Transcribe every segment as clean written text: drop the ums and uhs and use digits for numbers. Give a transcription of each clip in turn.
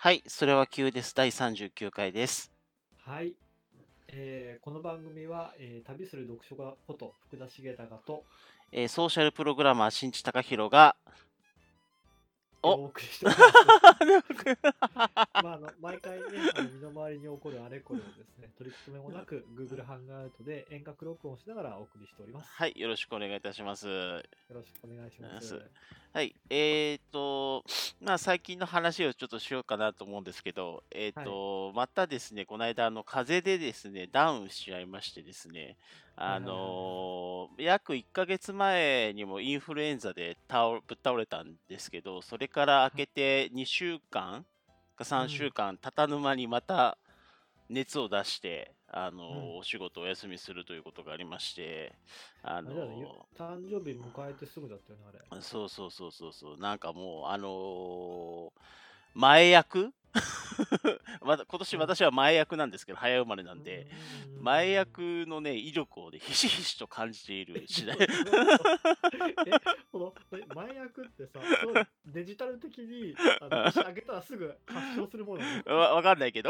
はい、それは急です。第39回です。 はい、この番組は、旅する読書家こと福田茂隆とソーシャルプログラマー、新地隆弘が、おお送りしております。毎回ね、身の回りに起こるあれこれをですね、取り留めもなく Google ハンガーアウトで遠隔録音しながらお送りしております。 はい、よろしくお願いいたします。 よろしくお願いします。 はい、最近の話をちょっとしようかなと思うんですけど、 はい。 またですね、この間、風邪でですね、ダウンしちゃいましてですね、 はいはいはいはい。 約1ヶ月前にもインフルエンザでぶっ倒れたんですけど、それから明けて2週間か3週うん。 間経たぬ間にまた熱を出して、 うん。 お仕事をお休みするということがありまして、ああれだよね、 の、 誕生日迎えてすぐだったよね、あれ。 そう、なんかもう、前役今年うん。 私は前役なんですけど、早生まれなうんうんんで、 うんうんうん前うん。 役のね、威力をね、ひしひしと感じている次第。 どういうこと？前役ってさ、すごいデジタル的に、年明けたらすぐ発症するものなの？ わかんないけど。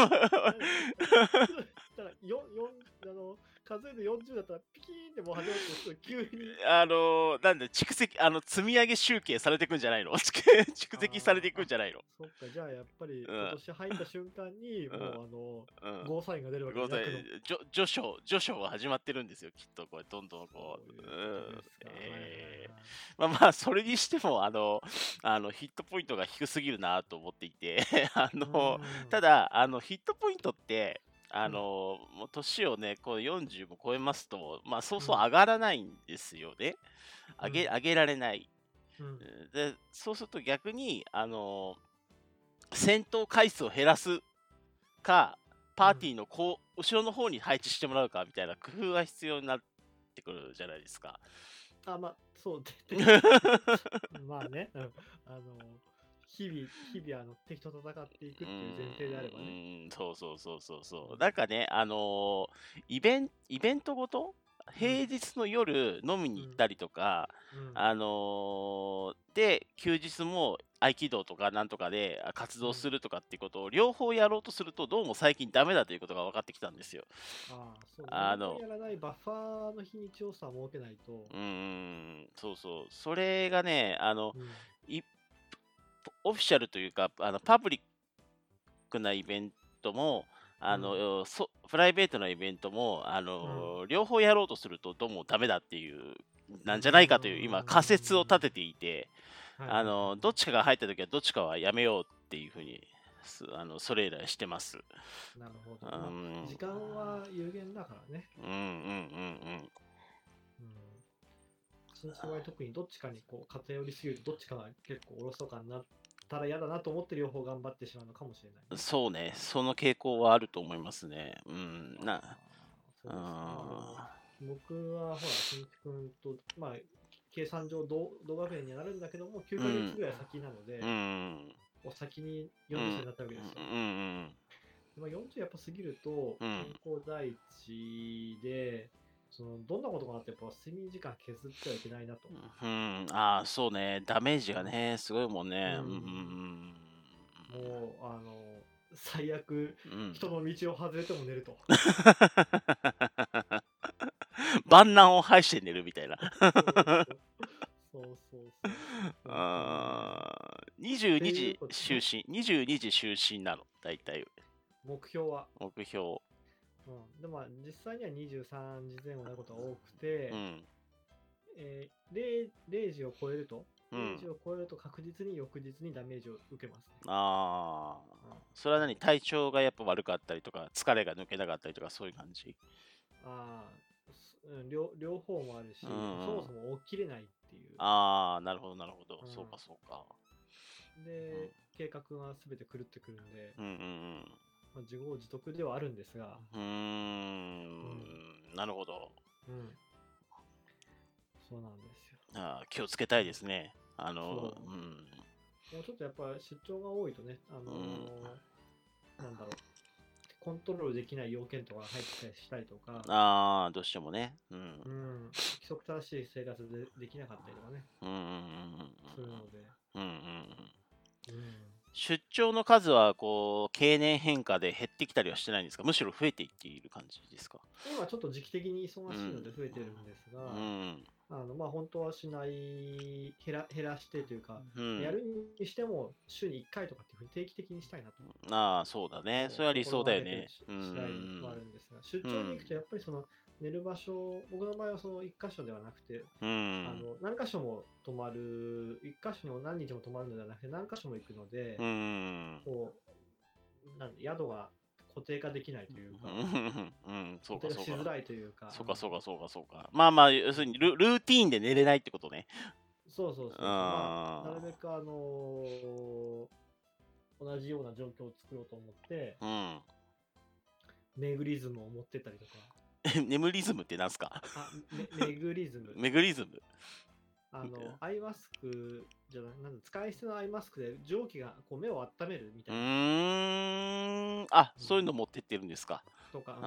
だから数えで40だったらピキーンってもう始まってすぐ急に、 なんで、蓄積、積み上げ集計されていくんじゃないの？蓄積されていくんじゃないの？ そっか、じゃあやっぱりうん。 今年入った瞬間に、 うん。 もううん。 ゴーサインが出るわけね、 ごめんなさい、 役の。 序章は始まってるんですよ、きっと、これ、どんどんこそうう。 いうことですか。はいはいはい。 それにしても、ヒットポイントが低すぎるなと思っていて、 うーん。 ただ、ヒットポイントって、 うん。 もう年をね、こう40も超えますと、そうそううん。 上がらないんですよね。 うん。 上げられない。 うん。 で、そうすると逆に、戦闘回数を減らすか、パーうん。 ティーの後ろの方に配置してもらうかみたいな工夫が必要になってくるじゃないですか。 そう、まあね、うん。あの、日々、敵と戦っていくっていう前提であればね。 そう。 うん。 なんかね、イベントごとうん。 平日の夜飲みうん。 に行ったりとか、 うん。 で、休日も合気道とかなんとかで活うん。 動するとかっていうことを両方やろうとすると、どうも最近ダメだということが分かってきたんですよ。 そうね。両方あの、 やらないバッファーの日にちをさ、設けないと。 そう。それがね、 うん。 いオフィシャルというか、パブリックなイベントも、 うん。 プライベートなイベントも、 うん。 両方やろうとするとどうもダメだっていう、 うーなんじゃないかという、今仮説を立てん。 ていて、 はいはいはいはい。 どっちかが入った時はどっちかはやめようっていうふうに、それ以来してます。 なるほうど。 ん、 時間は有限だからね。 うん。 うん。一日割特にどっちかにこう偏りすぎるとどっちかが結構おろそかになったら嫌だなと思って両方頑張ってしまうのかもしれないね。 そうね、その傾向はあると思いますね。うそうですか。でもん、 僕はほら、しんち君と、計算上同学年にはなるんだけども、9ヶ月うん、 ぐらい先なのうで、 ん、 お先にうん、 40歳になったわけですよ。 うん、 40やっぱ過ぎるとうん。 健康第一で、どんなことがあってやっぱ睡眠時間削ってはいけないなと。 そうね、ダメージうん。 がね、すごいもんうね。 ん。もう、最悪、 うん。 人の道を外れても寝ると。 万難を排して寝るみたいな。 そうそう。そう。本当にね。 22 っていう時こと、 就寝、22時就寝なの、大体、 目標は。 目標。 で、実際には23時前後になることが多くて、 うん、 0時を超えると、0 うん。 時を超えると確実に翌日にダメージを受けますね。 ああ、 うん、 それは何？ そう。 体調がやっぱ悪かったりとか、疲れが抜けなかったりとか、そういう感じ？ あ両方もあるうし、そもん。 そも起きれないっていう。 ああ、なるほど。 うそうか。 ん、で、計画が全て狂ってくるんで、 うん。 自業自得ではあるんですが、うん、 なるほど。 うん、そうなんですよ。 気をつけたいですね。 そう。もうちょっとやっぱ出張が多いとね、 うん、 なんだろう、コントロールできない要件とかが入ってたりしたりとか、 どうしてもね。 うん、規則正しい生活でできなかったりとかね、 うん、 するので、 うん。 うん。 出張の数はこう経年変化で減ってきたりはしてないんですか？むしろ増えていっている感じですか？ 今ちょっと時期的に忙しいのうんで増えてるんですが、 うんまあ本当はしない減らしてというか、 うんやるにしても週に1回とかっていうふうに定期的にしたいなとああそうだね。それは理想だよね。 心がけてる次第はあるんですが、出張に行くとやっぱりその寝る場所、僕の場合はその1箇所ではなくて、何箇所も泊まる、1箇所にも何日も泊まるのではなくて何箇所も行くので、こう宿が固定化できないというか、 そう固定化しづらいというか、 そうか。まあまあ、要するにルーティーンで寝れないってことね。 そう。まあ、なるべく同じような状況を作ろうと思って、メグリズムを持ってったりとか。 眠リズムってなんすか？ メグリズム。 メグリズム。 アイマスクじゃない、使い捨てのアイマスクで蒸気がこう目を温めるみたいな。あ、そういうの持ってってるんですか。 とか、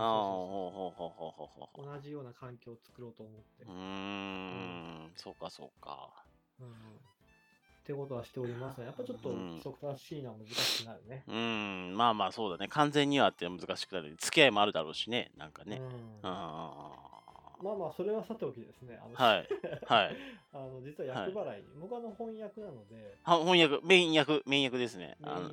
同じような環境を作ろうと思って。 そうか。 ってことはしておりますが、やっぱちょっとそこらしいのは難しくなるね。 まあそうだね。完全にはって難しくなる。付き合いもあるだろうしね。なんかね。 まあそれはさておきですね。 はい。 実は役払い、僕は翻訳なので。 翻訳、メイン役ですね。 そう。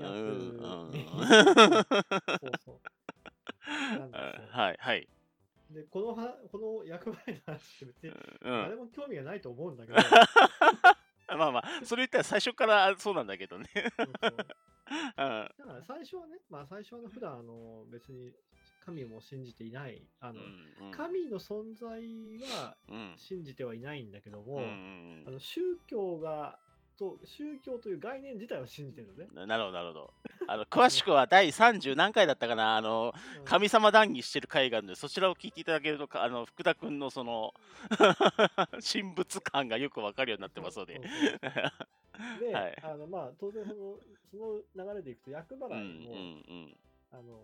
なんですよ。 はい。 で、この役払いの話って別に誰も興味がないと思うんだけど。 まあ、それ言ったら最初からそうなんだけどね。 だから最初はね、最初は普段別に神も信じていない、神の存在は信じてはいないんだけども、宗教という概念自体は信じてるのね。 なるほど。詳しくは第30何回だったかな、神様談義してる回があるので、そちらを聞いていただけると、福田君のその神仏感がよくわかるようになってますので。 で、当然その流れでいくと、厄払いも、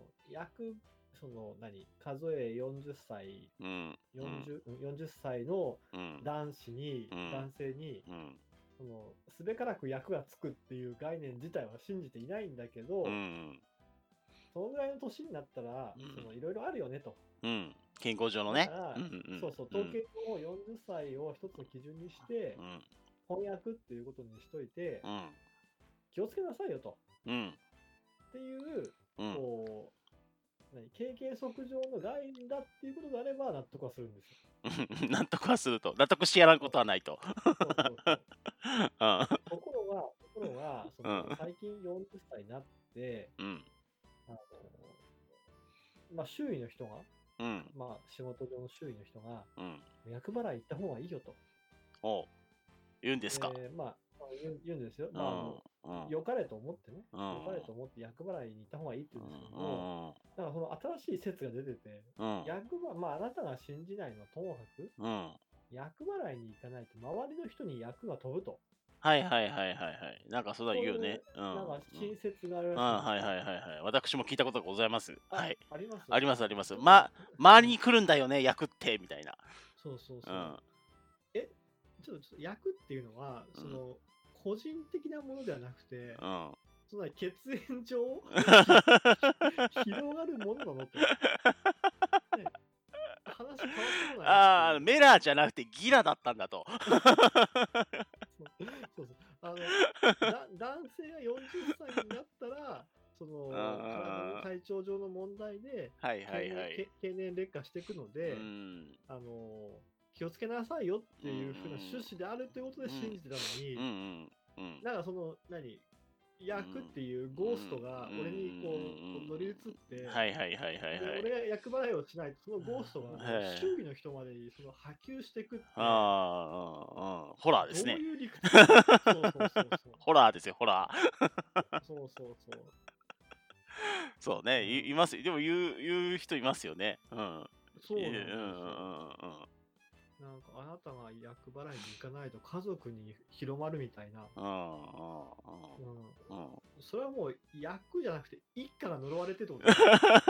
数え40歳、40歳の男性に、すべからく役がつくっていう概念自体は信じていないんだけど、そのぐらいの年になったら、いろいろあるよねと。 健康上のね。 統計の40歳を一つの基準にして、翻訳っていうことにしといて、気をつけなさいよと。っていう、経験則上の概念だっていうことであれば納得はするんですよ。 納得はすると。納得してやらんことはないと。 ところが最近40歳になって、周囲の人が、仕事上の周囲の人が、厄払い行った方がいいよと。 言うんですか？ 言うんですよ。良かれと思ってね。良かれと思って厄払いに行った方がいいって言うんですけども、だからその新しい説が出てて、あなたが信じないのはともかく、厄払いに行かないと周りの人に厄が飛ぶと。 はい。なんかそうだ言うね。 なんか新説があるらしい。 はい。私も聞いたことがございます。はい。 あります。 周りに来るんだよね、役ってみたいな。 そう。ちょっと役っていうのは、個人的なものではなくて、その血縁上広がるものなのと。話変わってこない。 メラーじゃなくてギラだったんだと。 そう。男性が40歳になったら、体の体調上の問題で、経年劣化していくので、気をつけなさいよっていうふうな趣旨であるということで信じてたのに、なんか役っていうゴーストが俺にこう乗り移って、俺が役払いをしないとそのゴーストが周囲の人までに波及していくって、 ホラーですね。 どういう理屈？ ホラーですよ、ホラー。 そう。 そうね、います。でも言う人いますよね。 そうなんですよ。なんかあなたが厄払いに行かないと家族に広まるみたいな。それはもう役じゃなくて一家が呪われてるってことです。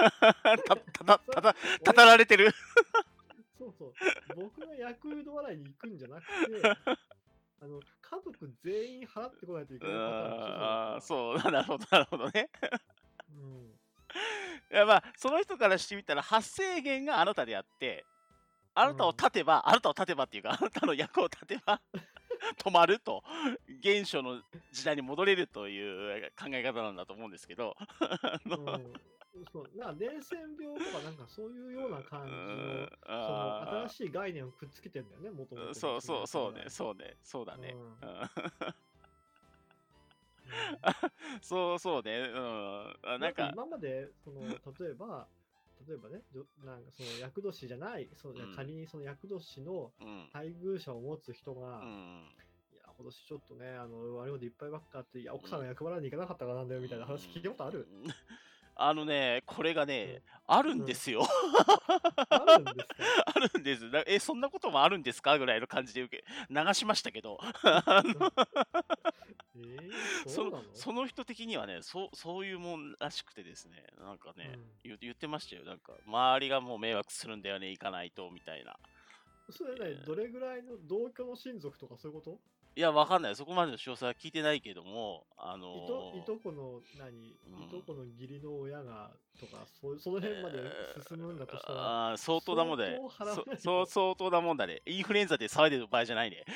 たたられてる。 そう。僕が厄払いに行くんじゃなくて、 家族全員払ってこないといけないパターンでしょ、 ああ、そう、なるほど、なるほどね。 うん。 いや、まあ、その人からしてみたら、発生源があなたであって、あなたを立てば、あなたを立てばっていうか、あなたの役を立てば、止まると、原初の時代に戻れるという考え方なんだと思うんですけど、 そう、伝染病とかなんかそういうような感じの、その新しい概念をくっつけてんだよね、もともと。 そうね、そうだね。そうね、 なんか今まで、例えばね、なんかその厄年じゃない、仮にその厄年の配偶者を持つ人が、いや、今年ちょっとね、悪いこといっぱいばっかあって、いや、奥さんが厄払いに行かなかったからなんだよみたいな話聞いたことある？ これがね、あるんですよ。 あるんですか？ あるんです。そんなこともあるんですかぐらいの感じで流しましたけど。 そうなの？ その人的にはね、そういうもんらしくてですね、なんかね、言ってましたよ。なんか、周りがもう迷惑するんだよね、行かないと、みたいな。 それね、どれぐらいの同居の親族とかそういうこと？ いや、わかんない。そこまでの詳細は聞いてないけども、 いとこの義理の親がとか、その辺まで進むんだとしたら、 相当なもんだね。相当なもんだね。インフルエンザで騒いでる場合じゃないね。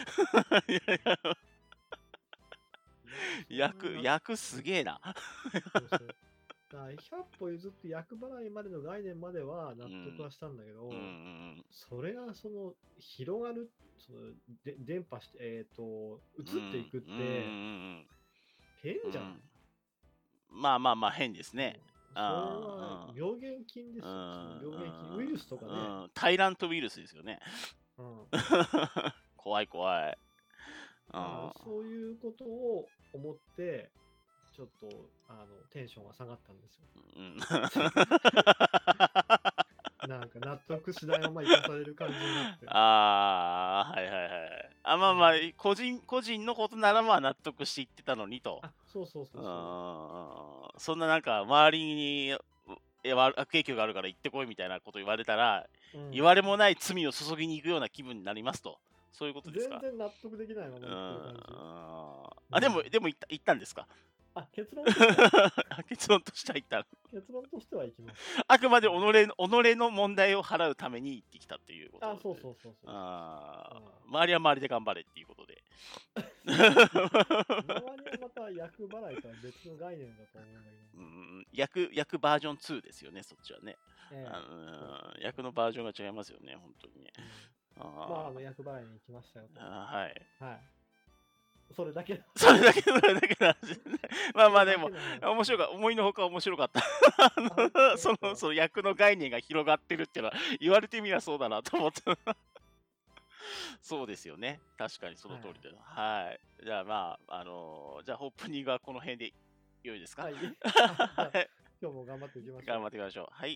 役すげえな。 100歩譲って厄払いまでの概念までは納得はしたんだけど、それが広がる、伝播して、移っていくって、変じゃん。 まあ変ですね。 それは病原菌ですよ。病原菌、ウイルスとかね。 タイラントウイルスですよね。怖い。 そういうことを思って、ちょっとテンションが下がったんですよ。なんか納得しないまま生かされる感じになって。 はい。個人のことならまあ納得して言ってたのにと。 そう。 そんななんか周りに悪影響があるから行ってこいみたいなこと言われたら、言われもない罪を注ぎに行くような気分になりますと。そういうことですか？ 全然納得できないまま言ってる感じ。でも言ったんですか？ 結論としては結論としては言った。 結論としては行きます。 あくまで己の問題を払うために行ってきたっていうことで。 そう。 周りは周りで頑張れっていうことで。 周りはまた厄払いとは別の概念だと思うんだけど。 役バージョン2ですよね、そっちはね。役のバージョンが違いますよね、本当にね。 厄払いに行きましたよと。 はい。 それだけの話。まあでも、思いのほか面白かった。その役の概念が広がってるっていうのは、言われてみればそうだなと思った。そうですよね。確かにその通りだよ。はい。じゃあじゃあオープニングはこの辺で良いですか？ 今日も頑張っていきましょう。 頑張っていきましょう。はい。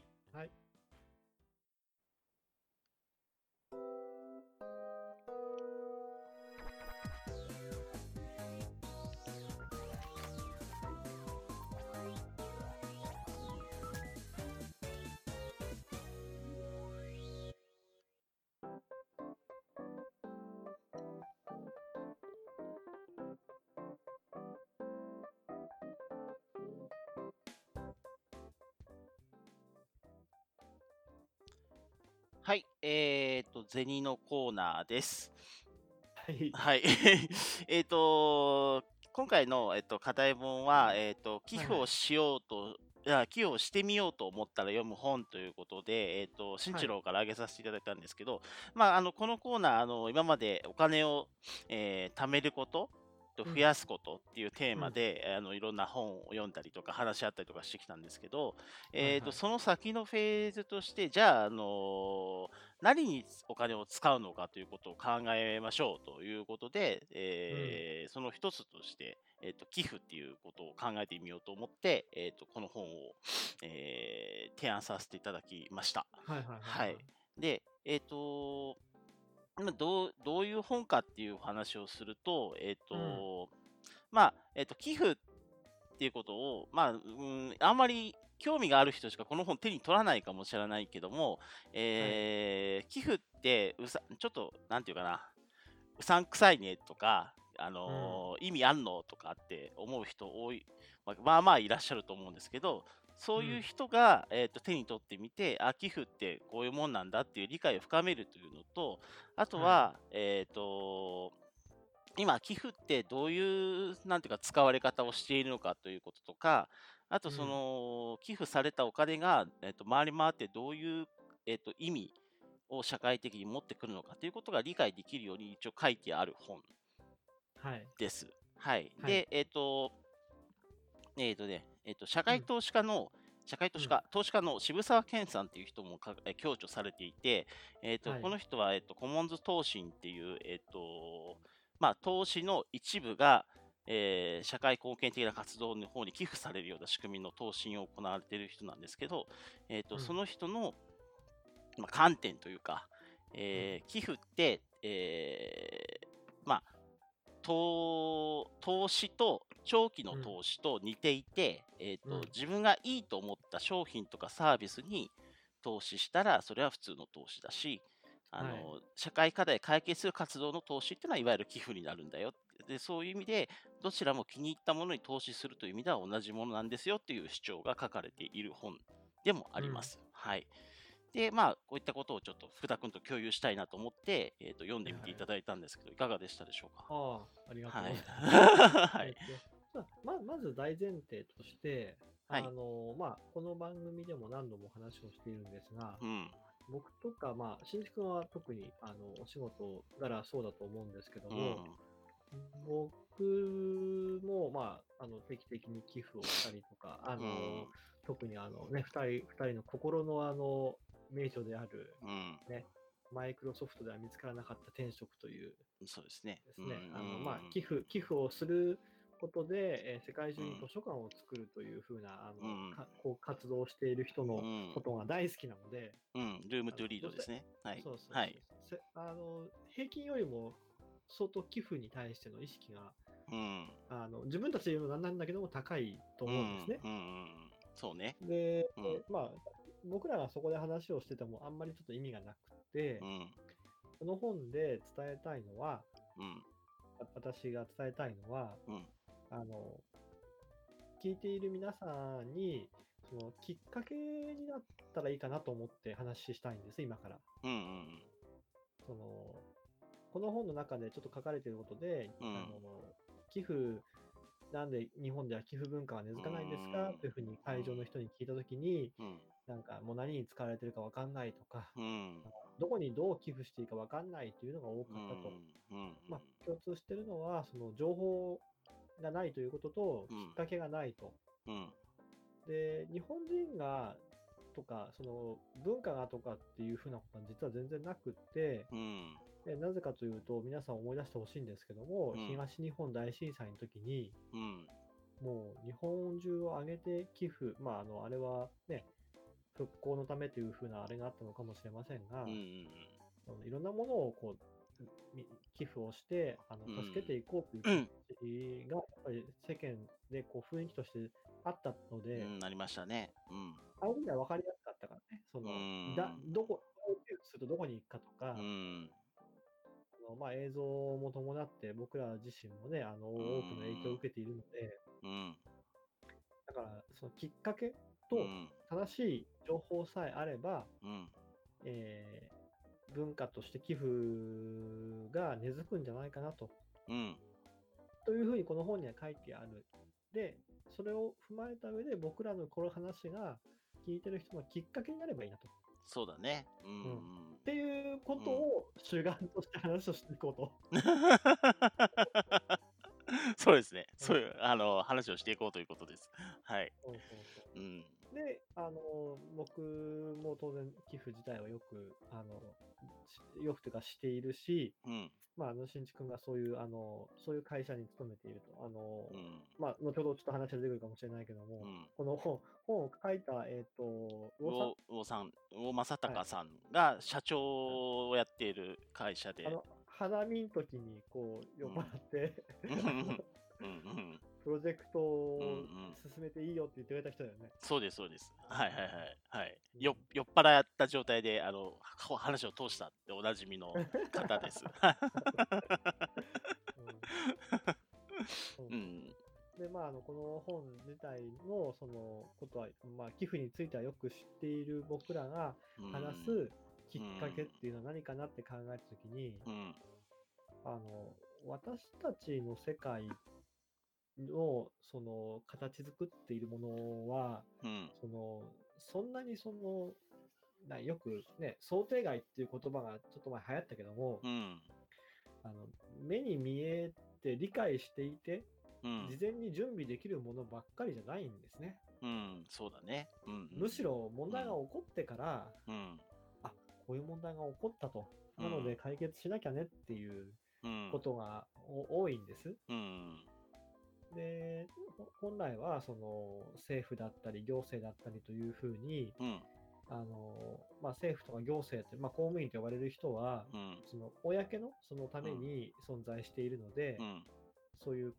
はい、銭のコーナーです。はい。今回の、課題本は、寄付をしようと、寄付をしてみようと思ったら読む本ということで、新一郎から挙げさせていただいたんですけど、このコーナー、今までお金を、貯めること、増やすことっていうテーマで、いろんな本を読んだりとか話し合ったりとかしてきたんですけど、その先のフェーズとして、じゃあ、何にお金を使うのかということを考えましょうということで、その一つとして、寄付っていうことを考えてみようと思って、この本を、提案させていただきました。で、どういう本かっていう話をすると、寄付っていうことを、あんまり興味がある人しかこの本手に取らないかもしれないけども、寄付ってちょっとなんていうかな、うさんくさいねとか、 意味あんのとかって思う人多い、まあまあいらっしゃると思うんですけど、そういう人が、手に取ってみて、寄付ってこういうもんなんだっていう理解を深めるというのと、あとは、今、寄付ってどういう、なんていうか、使われ方をしているのかということとか、あと、寄付されたお金が、回り回ってどういう、意味を社会的に持ってくるのかということが理解できるように一応書いてある本です。はい。で、社会投資家の、投資家の渋沢健さんっていう人も強調されていて、この人は、コモンズ投信っていう、投資の一部が、社会貢献的な活動の方に寄付されるような仕組みの投資を行われている人なんですけど、その人の、観点というか、寄付って、投資と長期の投資と似ていて、自分がいいと思った商品とかサービスに投資したらそれは普通の投資だし、社会課題解決する活動の投資っていうのはいわゆる寄付になるんだよ。で、そういう意味でどちらも気に入ったものに投資するという意味では同じものなんですよっていう主張が書かれている本でもあります。はい。で、こういったことをちょっと福田君と共有したいなと思って、読んでみていただいたんですけど、いかがでしたでしょうか。 ありがとうございます。 はい。 まず大前提として、この番組でも何度も話をしているんですが、僕とか、新一君は特にお仕事柄そうだと思うんですけども、僕も、定期的に寄付をしたりとか、特に二人の心の名著である、マイクロソフトでは見つからなかった転職という、 そうですね。 寄付をすることで、世界中に図書館を作るというふうなこう活動をしている人のことが大好きなので、 ルームトゥリードですね。はい。 平均よりも相当寄付に対しての意識が、自分たちで言うのなんだけども高いと思うんですね。 そうね。 で、僕らがそこで話をしててもあんまりちょっと意味がなくて、この本で伝えたいのは、私が伝えたいのは、聞いている皆さんにそのきっかけになったらいいかなと思って話したいんです、今から。この本の中でちょっと書かれていることで、寄付、なんで日本では寄付文化は根付かないんですかというふうに会場の人に聞いたときに、なんかもう何に使われてるか分かんないとか、どこにどう寄付していいか分かんないというのが多かったと。共通しているのは、その情報がないということと、きっかけがないと。で、日本人がとか、その文化がとかっていうふうなことは実は全然なくって、なぜかというと、皆さん思い出してほしいんですけども、東日本大震災の時に、もう日本中を挙げて寄付、あれはね、復興のためというふうなあれがあったのかもしれませんが、いろんなものをこう寄付をして助けていこうという気持ちがやっぱり世間でこう雰囲気としてあったので、 なりましたね。 ああいう意味では分かりやすかったからね、どこするとどこに行くかとか、映像も伴って僕ら自身もね、多くの影響を受けているので、だからそのきっかけと正しい情報さえあれば、文化として寄付が根付くんじゃないかなと。というふうにこの本には書いてある。で、それを踏まえた上で僕らのこの話が聞いてる人のきっかけになればいいなと。 そうだね。 っていうことを主眼として話をしていこうと。 そうですね。そういう話をしていこうということです。はい。 で、僕も当然寄付自体はよくというかしているし、新地君がそういう会社に勤めていると。後ほどちょっと話が出てくるかもしれないけども、この本を書いた、 魚正隆さんが社長をやっている会社で。 花見の時にこう酔っ払ってプロジェクトを進めていいよって言ってくれた人だよね。 そうです、そうです。酔っ払った状態で話を通したっておなじみの方です。 うん。 で、この本自体のそのことは、寄付についてはよく知っている僕らが話すきっかけっていうのは何かなって考えたときに、私たちの世界のその形作っているものは、そんなによくね、想定外っていう言葉がちょっと前流行ったけども、目に見えて理解していて、事前に準備できるものばっかりじゃないんですね。 そうだね。 むしろ問題が起こってから、あ、こういう問題が起こったと。なので解決しなきゃねっていうことが多いんです。で、本来はその政府だったり行政だったりというふうに、政府とか行政って、公務員と呼ばれる人は、その公のそのために存在しているので、そういう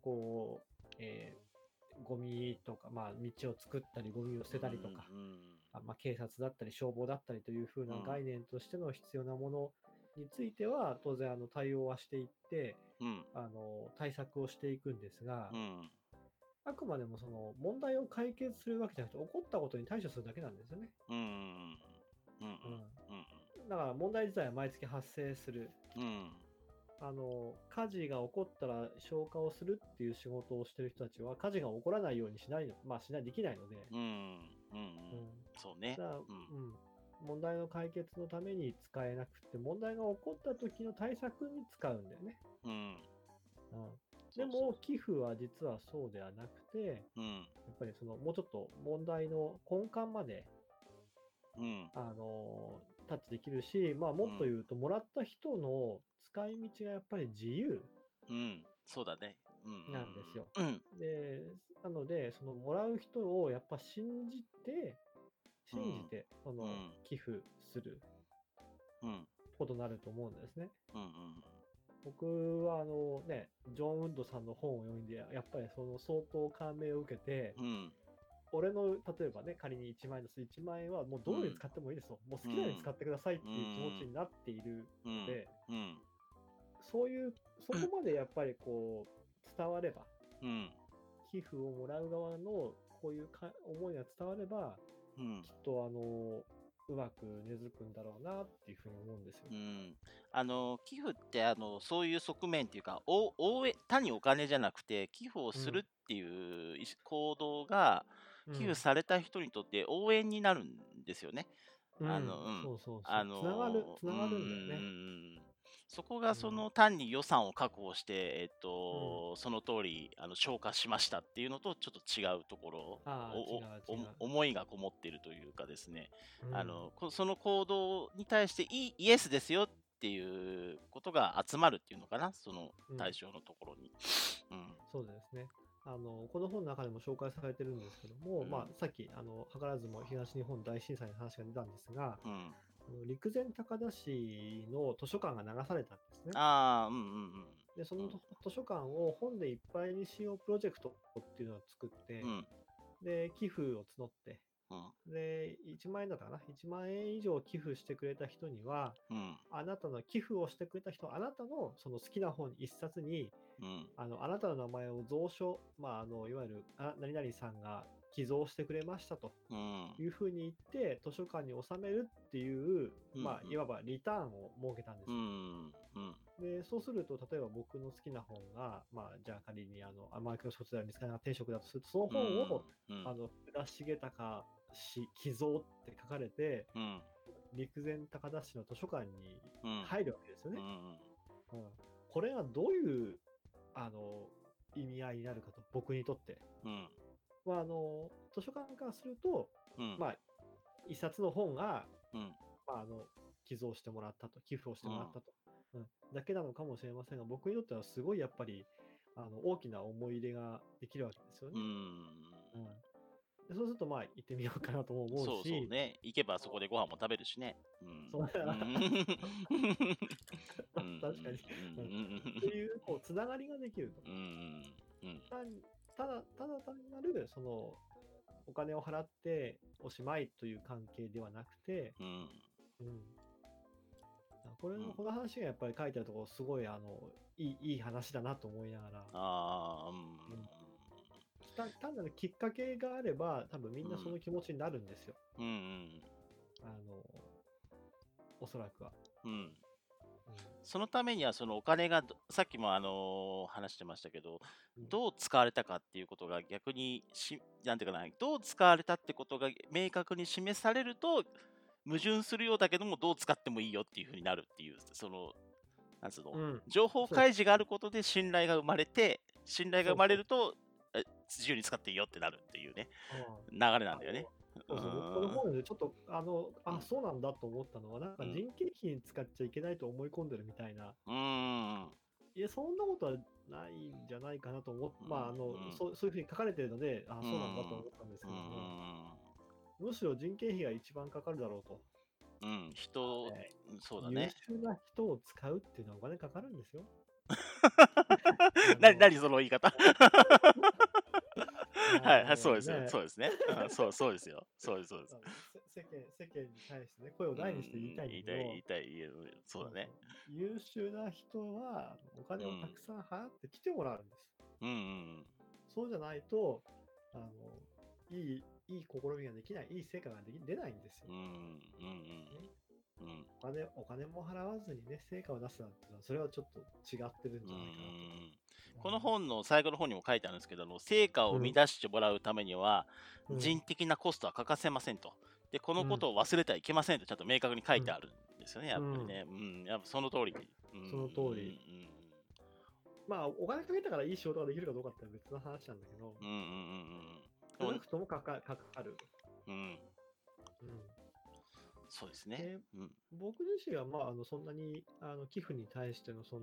ゴミとか、道を作ったりゴミを捨てたりとか、警察だったり消防だったりというふうな概念としての必要なものについては当然対応はしていって、対策をしていくんですが、あくまでもその問題を解決するわけじゃなくて、起こったことに対処するだけなんですよね。だから問題自体は毎月発生する。火事が起こったら消火をするっていう仕事をしてる人たちは、火事が起こらないようにしない、できないので。 そうね。 問題の解決のために使えなくて、問題が起こった時の対策に使うんだよね。でも、寄付は実はそうではなくて、やっぱりもうちょっと問題の根幹まで、タッチできるし、もっと言うと、もらった人の使い道がやっぱり自由。 そうだね。 なんですよ。で、なので、もらう人をやっぱ信じて、寄付することになると思うんですね。僕はジョン・ウッドさんの本を読んで、やっぱり相当感銘を受けて、俺の例えばね、仮に1万円です。1万円はもうどうに使ってもいいですよ。もう好きなように使ってくださいっていう気持ちになっているので、そこまでやっぱり伝われば、寄付をもらう側のこういう思いが伝われば、きっとうまく根付くんだろうなっていうふうに思うんですよ。 寄付ってそういう側面っていうか、単にお金じゃなくて、寄付をするっていう行動が、寄付された人にとって応援になるんですよね。 そうそう。つながるんだよね。 そこが単に予算を確保して、その通り消化しましたっていうのとちょっと違うところ、思いがこもっているというかですね、その行動に対してイエスですよっていうことが集まるっていうのかな、その対象のところに。 そうですね。この本の中でも紹介されてるんですけども、さっき図らずも東日本大震災の話が出たんですが、陸前高田市の図書館が流されたんですね。で、その図書館を本でいっぱいにしようプロジェクトっていうのを作って、で、寄付を募って、で、1万円だったかな ?1 万円以上寄付してくれた人には、あなたの寄付をしてくれた人、あなたのその好きな本一冊に、あなたの名前を蔵書、いわゆる何々さんが寄贈してくれましたというふうに言って図書館に収めるっていう、いわばリターンを設けたんですよ。で、そうすると、例えば僕の好きな本が、じゃあ仮に天城の卒で見つからな定食だとすると、その本を、福田重隆氏寄贈って書かれて、陸前高田市の図書館に入るわけですよね。これがどういう意味合いになるかと、僕にとって。図書館からすると、一冊の本が、寄贈してもらったと、寄付をしてもらったと、だけなのかもしれませんが、僕にとってはすごいやっぱり大きな思い入れができるわけですよね。でそうすると行ってみようかなと思うし、 そうね、行けばそこでご飯も食べるしね。 確かに。っていうつながりができると。ただ単なるお金を払っておしまいという関係ではなくて、 この話がやっぱり書いてあるところ、すごいいい話だなと思いながら。単なるきっかけがあれば、多分みんなその気持ちになるんですよ。おそらくは。 そのためには、そのお金が、さっきも話してましたけど、どう使われたかっていうことが逆になんていうかな、どう使われたってことが明確に示されると、矛盾するようだけども、どう使ってもいいよっていうふうになるっていう、なんつうの、情報開示があることで信頼が生まれて、信頼が生まれると、自由に使っていいよってなるっていうね、流れなんだよね。 僕この本でちょっとそうなんだと思ったのは、なんか人件費に使っちゃいけないと思い込んでるみたいな。いや、そんなことはないんじゃないかなと思って、そういうふうに書かれてるので、そうなんだと思ったんですけども、むしろ人件費が一番かかるだろうと。 そうだね。 優秀な人を使うっていうのはお金かかるんですよ。 何その言い方はい、そうですよ。そうですね。そうですよ。そうです。 世間に対してね、声を大にして言いたいんだけど、 言いたい、そうだね。 優秀な人はお金をたくさん払って来てもらうんです。そうじゃないと、いい試みができない、いい成果が出ないんですよ。お金も払わずにね、成果を出すなんてのは、それはちょっと違ってるんじゃないかなと。 この本の最後の方にも書いてあるんですけど、成果を生み出してもらうためには、人的なコストは欠かせませんと。で、このことを忘れてはいけませんと、ちゃんと明確に書いてあるんですよね、やっぱりね。やっぱその通り。 その通り。まあ、お金かけたからいい仕事ができるかどうかって別の話なんだけど、少なくともかかる。 そうですね。 僕自身は、そんなに寄付に対しての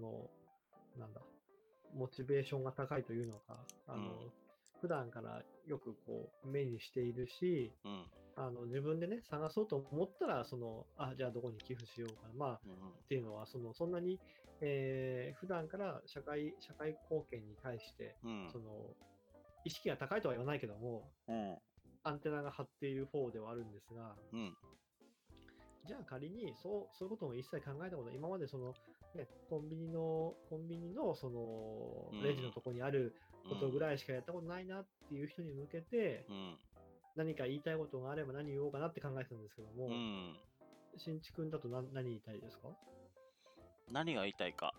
モチベーションが高いというのか、普段からよく目にしているし、自分でね、探そうと思ったら、じゃあどこに寄付しようかな。っていうのは、そんなに、普段から社会貢献に対して、意識が高いとは言わないけども、アンテナが張っている方ではあるんですが、じゃあ仮にそういうことも一切考えたことない。今までコンビニのレジのとこにあることぐらいしかやったことないなっていう人に向けて、何か言いたいことがあれば何言おうかなって考えてたんですけども、新地君だと何言いたいですか？ 何が言いたいか。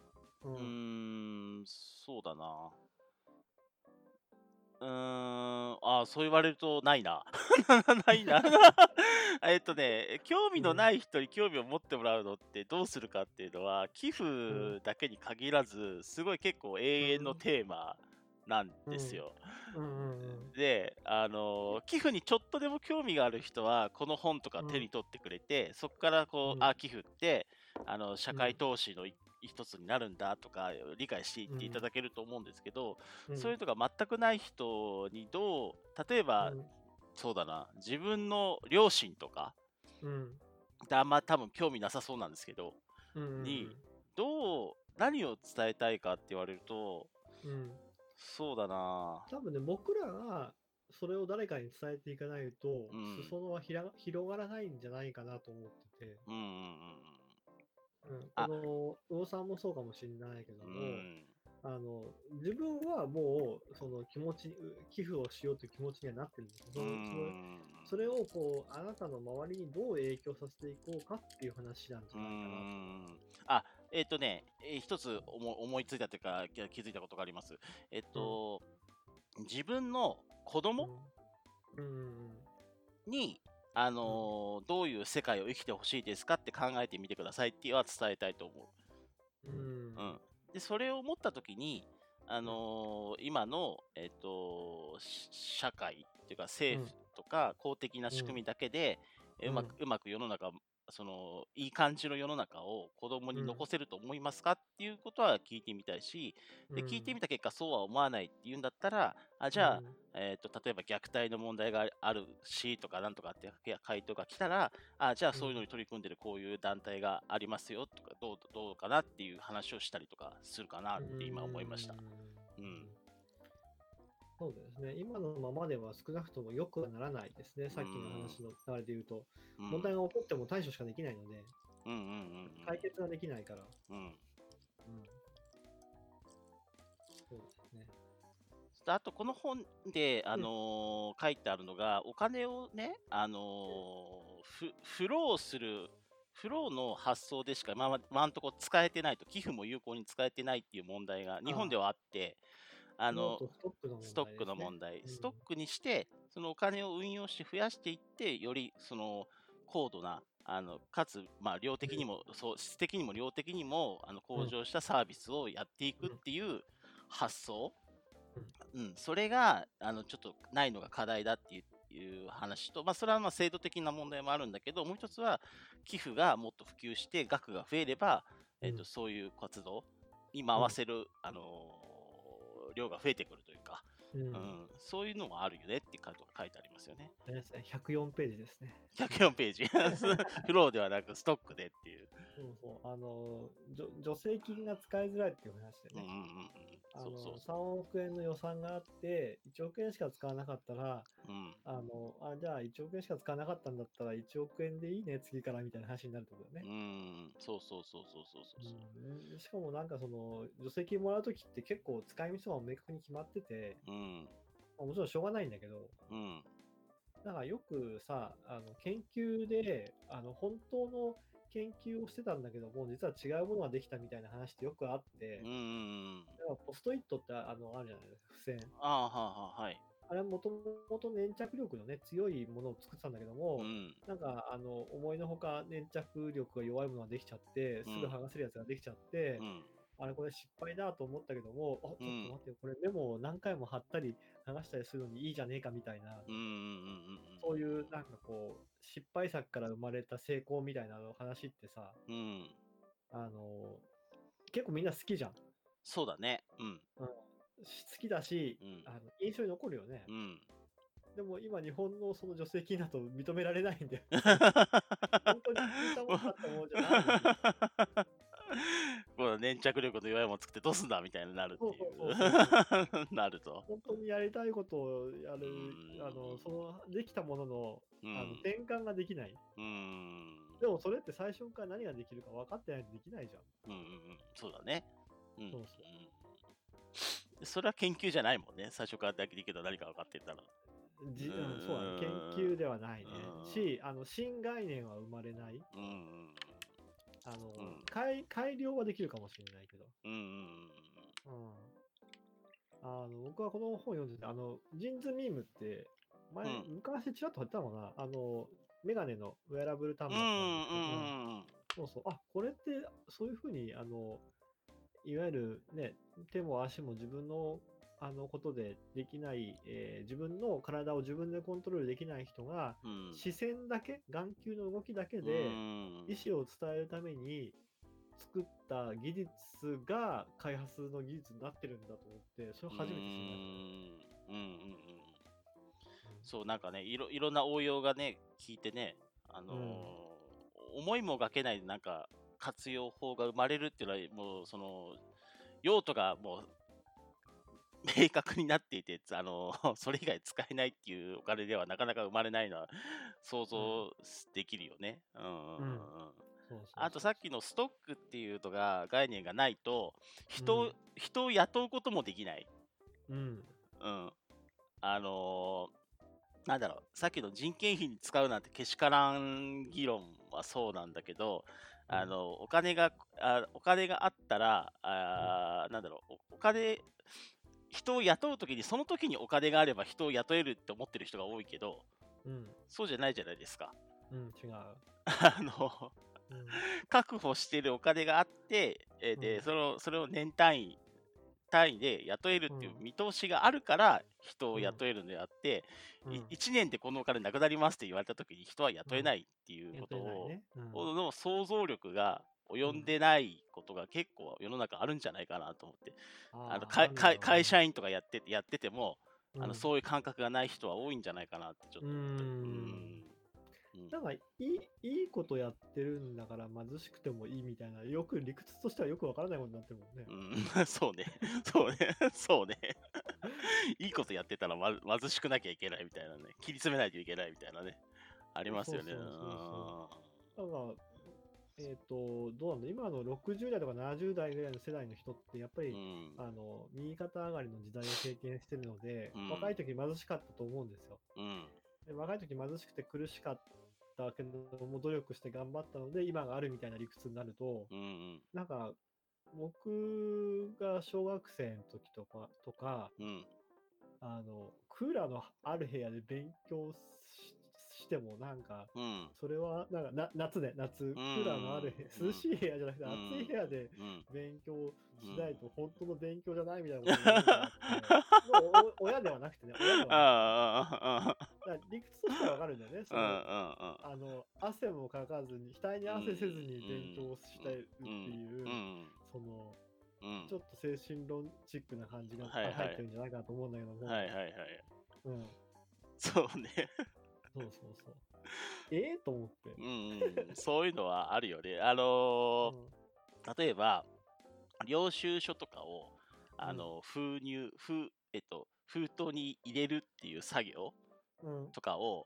そうだな。そう言われるとないな。ないな。興味のない人に興味を持ってもらうのってどうするかっていうのは、寄付だけに限らず、すごい結構永遠のテーマなんですよ。で、寄付にちょっとでも興味がある人は、この本とか手に取ってくれて、そこから寄付って、社会投資の一つになるんだとか理解していっていただけると思うんですけど、そういうのが全くない人に例えば、そうだな、自分の両親とか、あんま多分興味なさそうなんですけど、何を伝えたいかって言われると、そうだな。 多分ね、僕らがそれを誰かに伝えていかないと、裾野は広がらないんじゃないかなと思ってて。魚さんもそうかもしれないけども、自分はもう寄付をしようという気持ちにはなってるんですけど、それをあなたの周りにどう影響させていこうかっていう話なんじゃないかなと。 一つ思いついたというか気づいたことがあります。自分の子供にどういう世界を生きてほしいですかって考えてみてくださいっていうのは伝えたいと思う。で、それを思ったときに、今の、社会っていうか政府とか公的な仕組みだけで、うまく世の中、いい感じの世の中を子供に残せると思いますかっていうことは聞いてみたいし、で聞いてみた結果そうは思わないっていうんだったら、じゃあ、例えば虐待の問題があるしとかなんとかって回答が来たら、じゃあそういうのに取り組んでるこういう団体がありますよとか、どうかなっていう話をしたりとかするかなって今思いました。 そうですね。今のままでは少なくとも良くはならないですね。さっきの話の流れで言うと、問題が起こっても対処しかできないので。 解決はできないから。 うん。 そうですね。 あと、この本で、書いてあるのが、お金をね、フローの発想でしか今んとこ使えてないと、寄付も有効に使えてないっていう問題が日本ではあって、 ストックの問題、 ストックにして、そのお金を運用して増やしていって、よりその高度な、かつ、量的にも、質的にも量的にも向上したサービスをやっていくっていう発想、それがちょっとないのが課題だっていう話と、それは制度的な問題もあるんだけど、もう一つは寄付がもっと普及して額が増えれば、そういう活動に回せる、量が増えてくるというか、そういうのもあるよねって書いてありますよね。 104ページですね。 104ページ。フローではなくストックでっていう。 助成金が使いづらいっていう話でね。3億円の予算があって、1億円しか使わなかったら、じゃあ1億円しか使わなかったんだったら1億円でいいね、次からみたいな話になるってことだよね。 そう。 しかも助成金もらうときって結構使い道も明確に決まってて、もちろんしょうがないんだけど、だからよくさ、研究で、本当の研究をしてたんだけども、実は違うものができたみたいな話ってよくあって、だからポストイットってあるじゃないですか、付箋。 はい。 あれはもともと粘着力のね、強いものを作ってたんだけども、思いのほか粘着力が弱いものができちゃって、すぐ剥がせるやつができちゃって、これ失敗だと思ったけども、ちょっと待ってよ、これメモを何回も貼ったり剥がしたりするのにいいじゃねえかみたいな、そういう失敗作から生まれた成功みたいな話ってさ、結構みんな好きじゃん。 そうだね。 好きだし、印象に残るよね。でも今日本のその助成金だと認められないんだよ。本当に聞いたもんだったものじゃない。 粘着力の弱いもの作ってどうすんだみたいになるっていう。なると。 本当にやりたいことをやる、そのできたものの、転換ができない。でもそれって最初から何ができるか分かってないとできないじゃん。 そうだね。それは研究じゃないもんね。最初からだけできる何か分かってたら。 そうだね。研究ではないね。し、新概念は生まれない。改良はできるかもしれないけど。僕はこの本読んでて、ジンズミームって、昔ちらっと貼ってたのかな、メガネのウェアラブル端末なんですけど、これってそういうふうに、いわゆるね、手も足も自分のことでできない、自分の体を自分でコントロールできない人が、視線だけ、眼球の動きだけで意思を伝えるために作った技術が開発の技術になってるんだと思って、それを初めて知りました。 そう、なんかね、いろんな応用がね、聞いてね、思いもがけないなんか活用法が生まれるっていうのは、もうその用途がもう明確になっていて、それ以外使えないっていうお金ではなかなか生まれないのは想像できるよね。あとさっきのストックっていうのが概念がないと、人を雇うこともできない。なんだろう、さっきの人件費に使うなんてけしからん議論はそうなんだけど、お金があったら、なんだろう、人を雇うときに、その時にお金があれば人を雇えるって思ってる人が多いけど、そうじゃないじゃないですか。 違う。 確保してるお金があって、でそれを年単位で雇えるっていう見通しがあるから人を雇えるのであって、1年でこのお金なくなりますって言われた時に人は雇えないっていうことを、の想像力が及んでないことが結構世の中あるんじゃないかなと思って、会社員とかやってても、そういう感覚がない人は多いんじゃないかなってちょっと思って。 なんかいいことやってるんだから貧しくてもいいみたいな、理屈としてはよくわからないことになってるもんね。そうね。いいことやってたら、貧しくなきゃいけないみたいなね、切り詰めないといけないみたいなね、ありますよね。 どうなんだ、今の60代とか70代ぐらいの世代の人って、やっぱり、右肩上がりの時代を経験してるので、若い時貧しかったと思うんですよ。で若い時貧しくて苦しかったけども、努力して頑張ったので、今があるみたいな理屈になると、なんか、僕が小学生の時とか、クーラーのある部屋で勉強してもなんか、それはなんか夏、クーラーのある涼しい部屋じゃなくて暑い部屋で勉強しないと本当の勉強じゃないみたいなこと言われてもう親ではなくてね、理屈としてはわかるんだよね。汗もかかずに、額に汗せずに勉強したいっていう、ちょっと精神論チックな感じが入ってるんじゃないかなと思うんだけども。 そうね。 そうと思って。 そういうのはあるよね。例えば、領収書とかを、封筒に入れるっていう作業とかを、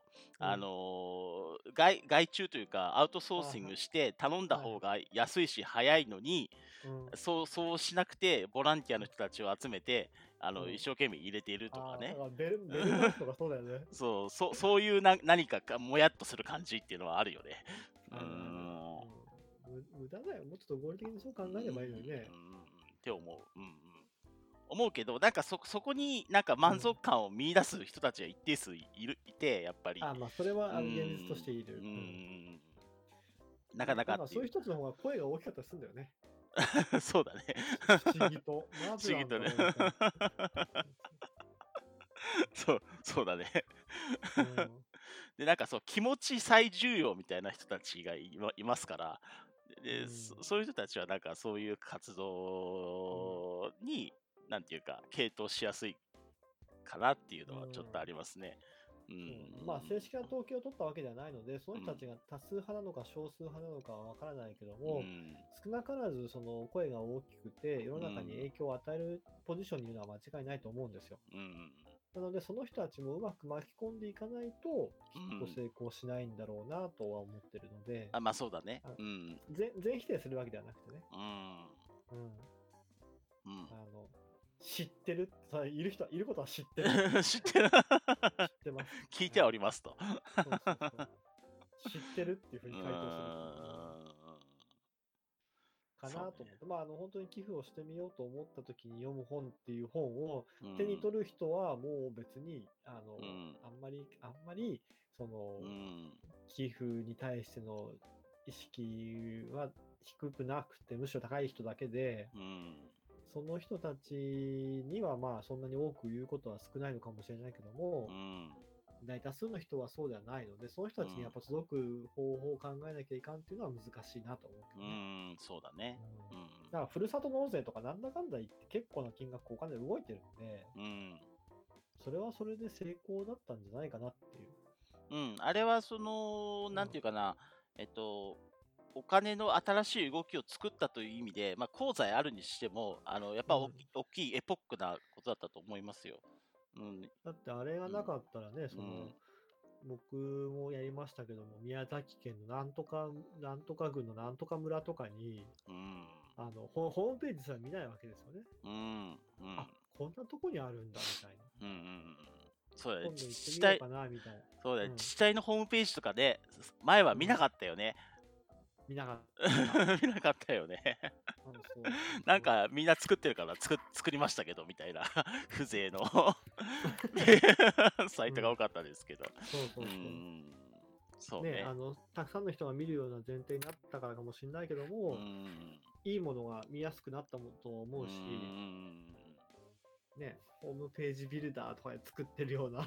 外注というかアウトソーシングして頼んだ方が安いし早いのに、そうしなくてボランティアの人たちを集めて一生懸命入れているとかね。 ベルマークとかそうだよね。 そういう何かもやっとする感じっていうのはあるよね。 無駄だよ。もうちょっと合理的にそう考えればいいのにね。 って思うけど、なんかそこになんか満足感を見出す人たちが一定数いて、やっぱり。 それは現実としている。 なかなかそういう人たちの方が声が大きかったりするんだよね。 そうだね。 不思議と。 不思議とね。そうだね。で、なんか気持ち最重要みたいな人たちがいますから、でそういう人たちはなんかそういう活動に、なんていうか、傾倒しやすいかなっていうのはちょっとありますね。 正式な統計を取ったわけではないので、その人たちが多数派なのか少数派なのかはわからないけども、少なからずその声が大きくて世の中に影響を与えるポジションにいるのは間違いないと思うんですよ。なのでその人たちもうまく巻き込んでいかないときっと成功しないんだろうなとは思ってるので、 そうだね。 全否定するわけではなくてね。知ってるいることは知ってる。 知ってる。聞いてはおりますと。 知ってるっていうふうに回答する。かなと思って、本当に寄付をしてみようと思った時に読む本っていう本を手に取る人はもう別にあんまりその寄付に対しての意識は低くなくてむしろ高い人だけで、その人たちにはそんなに多く言うことは少ないのかもしれないけども、大多数の人はそうではないので、その人たちにやっぱ届く方法を考えなきゃいかんっていうのは難しいなと思うけどね。 そうだね。 だからふるさと納税とかなんだかんだ言って結構な金額お金動いてるんで、それはそれで成功だったんじゃないかなっていう。 あれはなんていうかな、お金の新しい動きを作ったという意味で、功罪あるにしても、やっぱ大きいエポックなことだったと思いますよ。 だってあれがなかったらね、僕もやりましたけども、宮崎県のなんとか郡のなんとか村とかに、ホームページすら見ないわけですよね。こんなとこにあるんだみたいな。 そうだね。 自治体そうだね。自治体のホームページとかで前は見なかったよね。 見なかったよね。なんかみんな作ってるから作りましたけどみたいな風情のサイトが多かったですけど。 そうね。たくさんの人が見るような前提になったからかもしれないけども、いいものが見やすくなったと思うし、ね、ホームページビルダーとかで作ってるような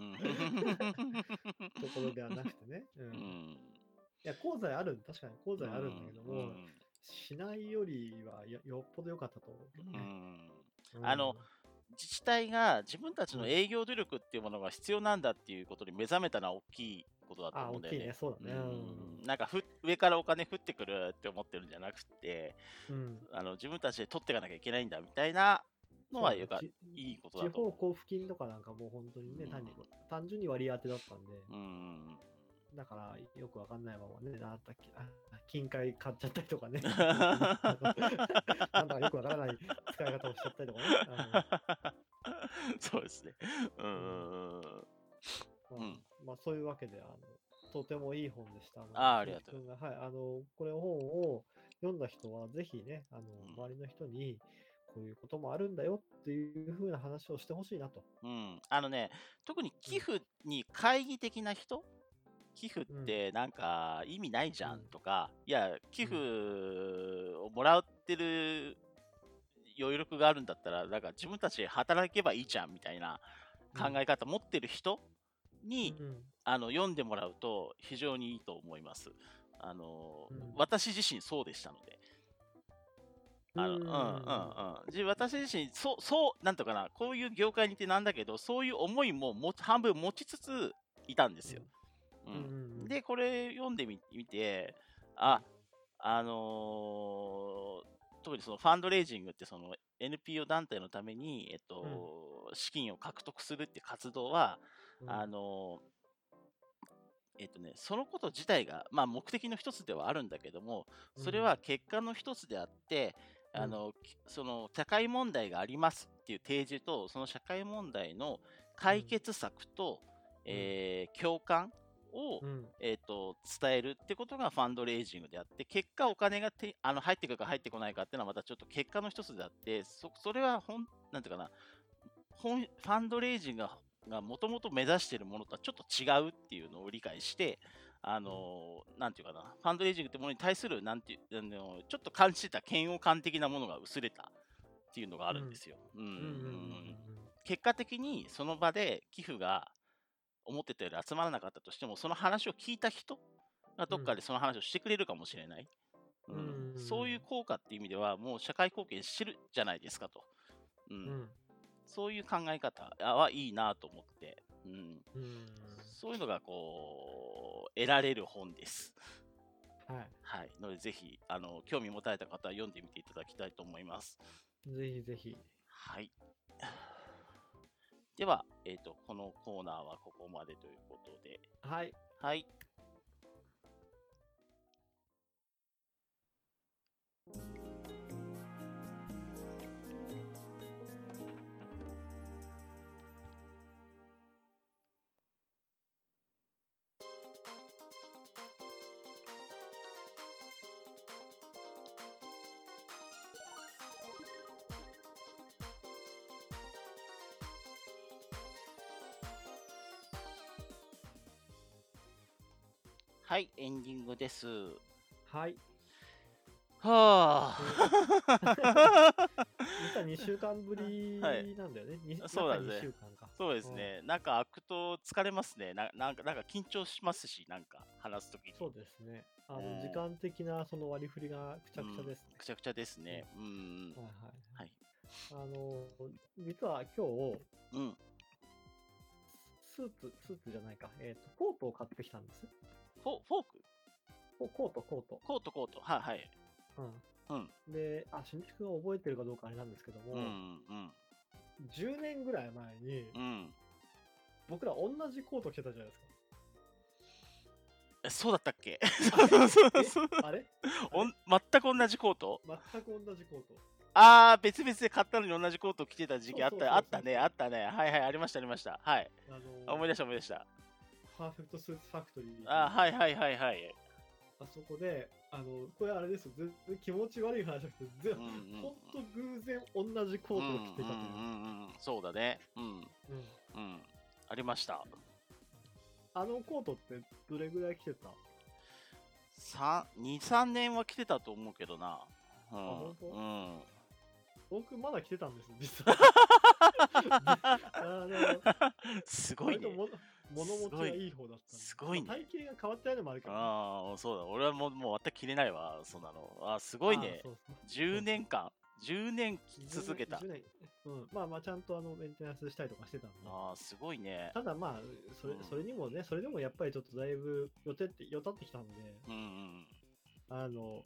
ところではなくてね。いや、確かに功罪あるんだけども、しないよりはよっぽど良かったと思うけどね。 自治体が自分たちの営業努力っていうものが必要なんだっていうことに目覚めたのは大きいことだと思うんだよね。 大きいね、そうだね。 なんか上からお金降ってくるって思ってるんじゃなくて、自分たちで取っていかなきゃいけないんだみたいなのは、いいことだと。 地方交付金とかなんかもう本当にね、単純に割り当てだったんで、 だからよくわかんないままね、なんだっけ、金塊買っちゃったりとかね。なんだかよくわからない使い方をしちゃったりとかね。 そうですね。 まあそういうわけで、とてもいい本でした。 ありがとう。 はい、これ本を読んだ人はぜひね、周りの人にこういうこともあるんだよっていう風な話をしてほしいなと。 特に寄付に懐疑的な人、寄付ってなんか意味ないじゃんとか、いや、寄付をもらってる余力があるんだったら、なんか自分たちで働けばいいじゃんみたいな考え方持ってる人に、読んでもらうと非常にいいと思います。私自身そうでしたので。私自身、なんとかな、こういう業界にいてなんだけど、そういう思いも半分持ちつついたんですよ。で、これ読んでみて、特にそのファンドレイジングってその NPO 団体のために、資金を獲得するって活動は、そのこと自体が、まあ、目的の一つではあるんだけども、それは結果の一つであって、その社会問題がありますっていう提示と、その社会問題の解決策と、共感を、伝えるってことがファンドレイジングであって、結果お金が入ってくるか入ってこないかっていうのはまたちょっと結果の一つであって、それはなんていうかな、ファンドレイジングがもともと目指しているものとはちょっと違うっていうのを理解して、なんていうかな、ファンドレイジングってものに対する、ちょっと感じてた嫌悪感的なものが薄れたっていうのがあるんですよ。結果的にその場で寄付が思ってたより集まらなかったとしても、その話を聞いた人がどっかでその話をしてくれるかもしれない。そういう効果っていう意味では、もう社会貢献してるじゃないですかと。そういう考え方はいいなと思って、そういうのがこう得られる本です。はい。のでぜひ興味持たれた方は読んでみていただきたいと思います。 ぜひぜひ。 はい。では、このコーナーはここまでということで。 はい。 はい。はい、エンディングです。 はい。 はあ。実は2週間ぶりなんだよね。 そうだね。 2週間か。 そうですね。なんか開くと疲れますね。なんか緊張しますし、なんか話すときに。 そうですね。時間的なその割り振りがくちゃくちゃですね。 くちゃくちゃですね。 はい。実は今日、スーツじゃないか。コートを買ってきたんです。 フォークコート。 はい。 で、新宿が覚えてるかどうかあれなんですけども、10年ぐらい前に、僕ら同じコート着てたじゃないですか。 そうだったっけあれ全く同じコート。 全く同じコート。 別々で買ったのに同じコート着てた時期あったね。はい、ありました。はい。思い出した。 パーフェクトスーツファクトリー。 はい。 あそこで、これあれですよ、全然気持ち悪い話じゃなくて、ほんと偶然同じコートを着てたという。 そうだね。ありました。 あのコートってどれぐらい着てた ？2、3年は着てたと思うけどな。 僕まだ着てたんです、実は。 すごいね。 物持ちがいい方だった。 すごいね。 体型が変わったのもあるけど。 そうだ。俺はもう全く着れないわ、そんなの。すごいね。10年間。10年続けた。 10年。まあちゃんとメンテナンスしたりとかしてたんで。 すごいね。 ただまあ、それでもやっぱりちょっとだいぶよたってきたんで、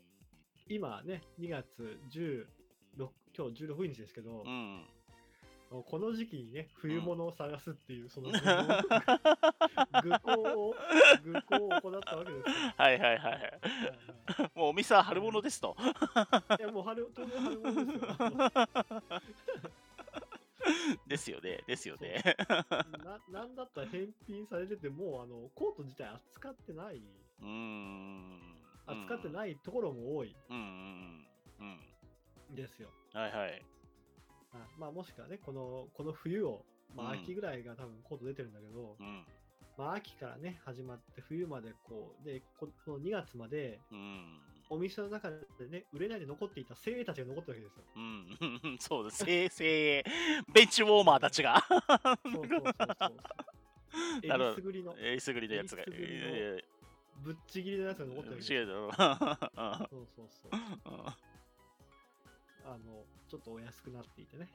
今ね、2月16、今日16日ですけど、 この時期にね、冬物を探すっていう、その愚行を行ったわけですよ。 はいはいはい。もうお店は春物ですと。 いや、もう当然春物ですよ。 ですよね、ですよね。 なんだったら返品されてて、もうコート自体扱ってない。扱ってないところも多い。ですよ。 はいはい。 まあもしくはね、この冬を、まあ秋ぐらいが多分コート出てるんだけど、まあ秋からね、始まって冬までで、この2月まで、お店の中でね、売れないで残っていた精鋭たちが残ってるわけですよ。 そうです、精鋭、ベンチウォーマーたちが。 そう。えりすぐりのやつが。 ぶっちぎりのやつが残ってるわけですよ。そう。ちょっとお安くなっていてね。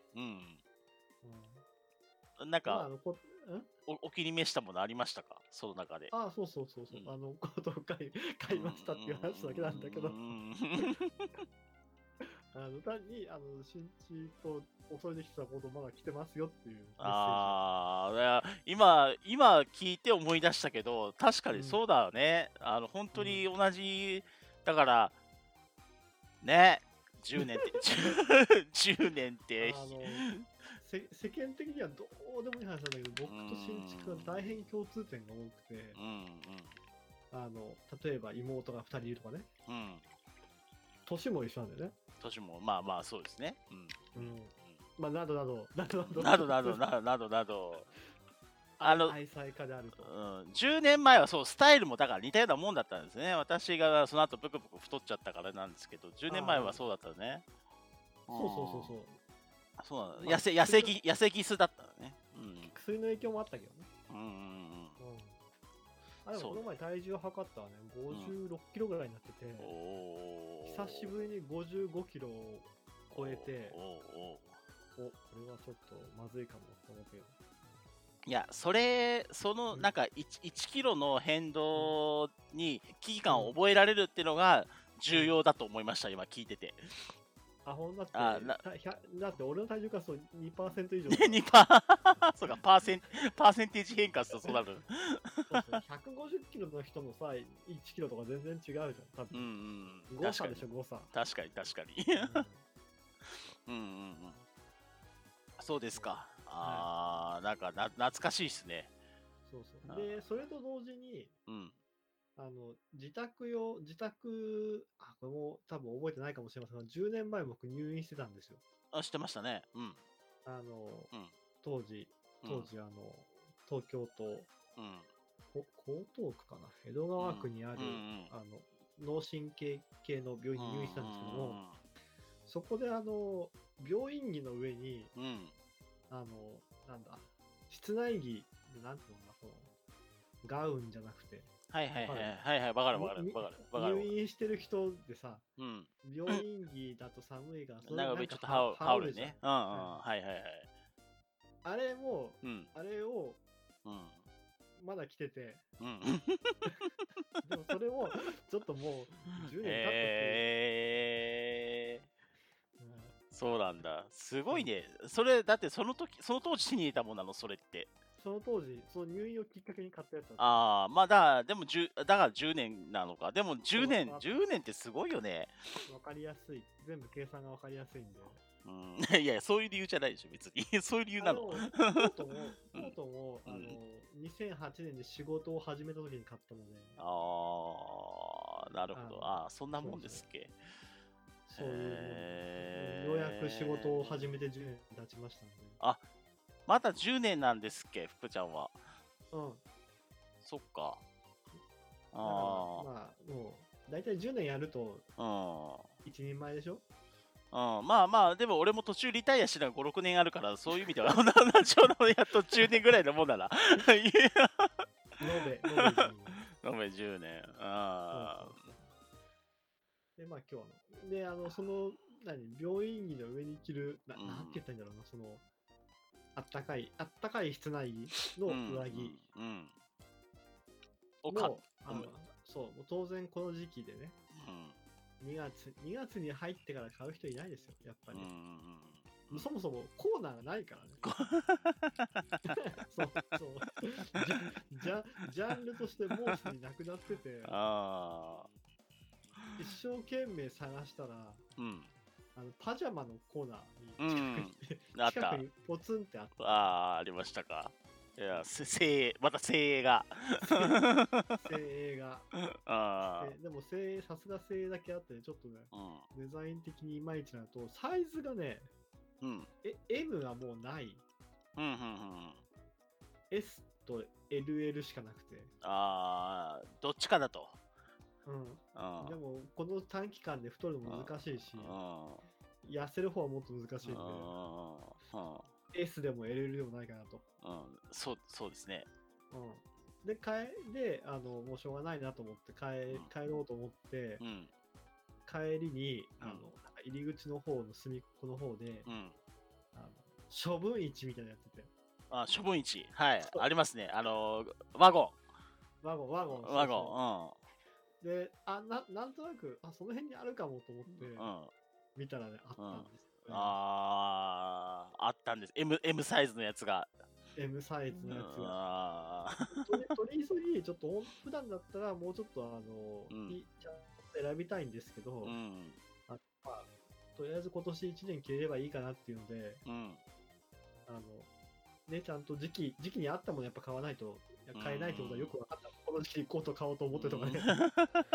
なんか、お気に召したものありましたか、その中で。 そう。コートを買いましたっていう話だけなんだけど。単に、新地と恐れてきたことまだ来てますよっていうメッセージ。 今聞いて思い出したけど、確かにそうだよね。本当に同じ、だから、ね、10年って、10年って、 世間的にはどうでもいい話なんだけど、僕と新築は大変共通点が多くて、例えば妹が2人いるとかね、年も一緒なんだよね。 年もまあそうですね。 まあなどなど愛妻家であると。 10年前はそう、スタイルもだから似たようなもんだったんですね。私がその後ブクブク太っちゃったからなんですけど、10年前はそうだったね。そうなの、痩せギスだったのね。 薬の影響もあったけどね。でもこの前体重を測ったらね、56キロぐらいになってて、久しぶりに55キロを超えて、これはちょっとまずいかもと思って。 いや、なんか 1キロの変動に危機感を覚えられるっていうのが重要だと思いました、今聞いてて。 だって俺の体重からそう 2% 以上。 そうか、パーセンテージ変化するとそうなる。 150キロの人もさ、1キロとか全然違うじゃん。多分。誤差でしょ、誤差。 確かに。そうですか。なんか懐かしいっすね。 そう。で、それと同時に、自宅、これも多分覚えてないかもしれませんが、10年前僕入院してたんですよ。 知ってましたね。 当時、東京都、江東区かな、江戸川区にある、脳神経系の病院に入院してたんですけども、そこで病院着の上に、室内着で、なんていうのかな、ガウンじゃなくて、 わかる。 入院してる人でさ、病院着だと寒いから、それなんかちょっと羽織るね。あれを、まだ着てて、でもそれも、ちょっともう、10年経ってそうなんだ。すごいね。それ、だってその当時手に入れたものなの、それって。 その当時、その入院をきっかけに買ったやつだった。 まあだから10年なのか。でも10年ってすごいよね。 わかりやすい。全部計算がわかりやすいんで。 いや、そういう理由じゃないでしょ、別に。そういう理由なの。 コートも、2008年で仕事を始めた時に買ったので。 なるほど。そんなもんですっけ。 そういうようやく仕事を始めて10年経ちましたね。 まだ10年なんですっけ、福ちゃんは。そっか。 まあ、もう、だいたい10年やると、一人前でしょ。 まあ、でも俺も途中リタイアしてたら5、6年あるから、そういう意味では、同じようなやっと10年ぐらいのもんだな。 延べ 10年。 で、まあ今日は病院着の上に着る、なんて言ったらいいんだろうな、あったかい室内着の上着そう、当然この時期でね、2月に入ってから買う人いないですよ、やっぱり。 そもそもコーナーがないからね。そうジャンルとしてもうすでになくなってて、一生懸命探したら、パジャマのコーナーに近くにポツンってあった。 ありましたか。いや、また精鋭が。 精鋭が。でもさすが精鋭だけあってね、ちょっとね、デザイン的にいまいちなのと、サイズがね、M がもうない。S と LL しかなくて。 どっちかだと。 でも、この短期間で太るのも難しいし、痩せる方はもっと難しいんで、S でも LL でもないかなと。 そうですね。 で、もうしょうがないなと思って帰ろうと思って、帰りに、入り口の方の隅っこの方で、処分市みたいなやってて。 処分市、はい、ありますね。ワゴン。で、なんとなく、その辺にあるかもと思って、見たらね、あったんです。 あったんです。M サイズのやつが。 M サイズのやつが。取り急ぎ、ちょっと普段だったらもうちょっとちゃんと選びたいんですけど、とりあえず今年1年着れればいいかなっていうので、ちゃんと時期に合ったものやっぱ買わないと、買えないってことはよく分かった。この時期コート買おうと思ってとかね。よく分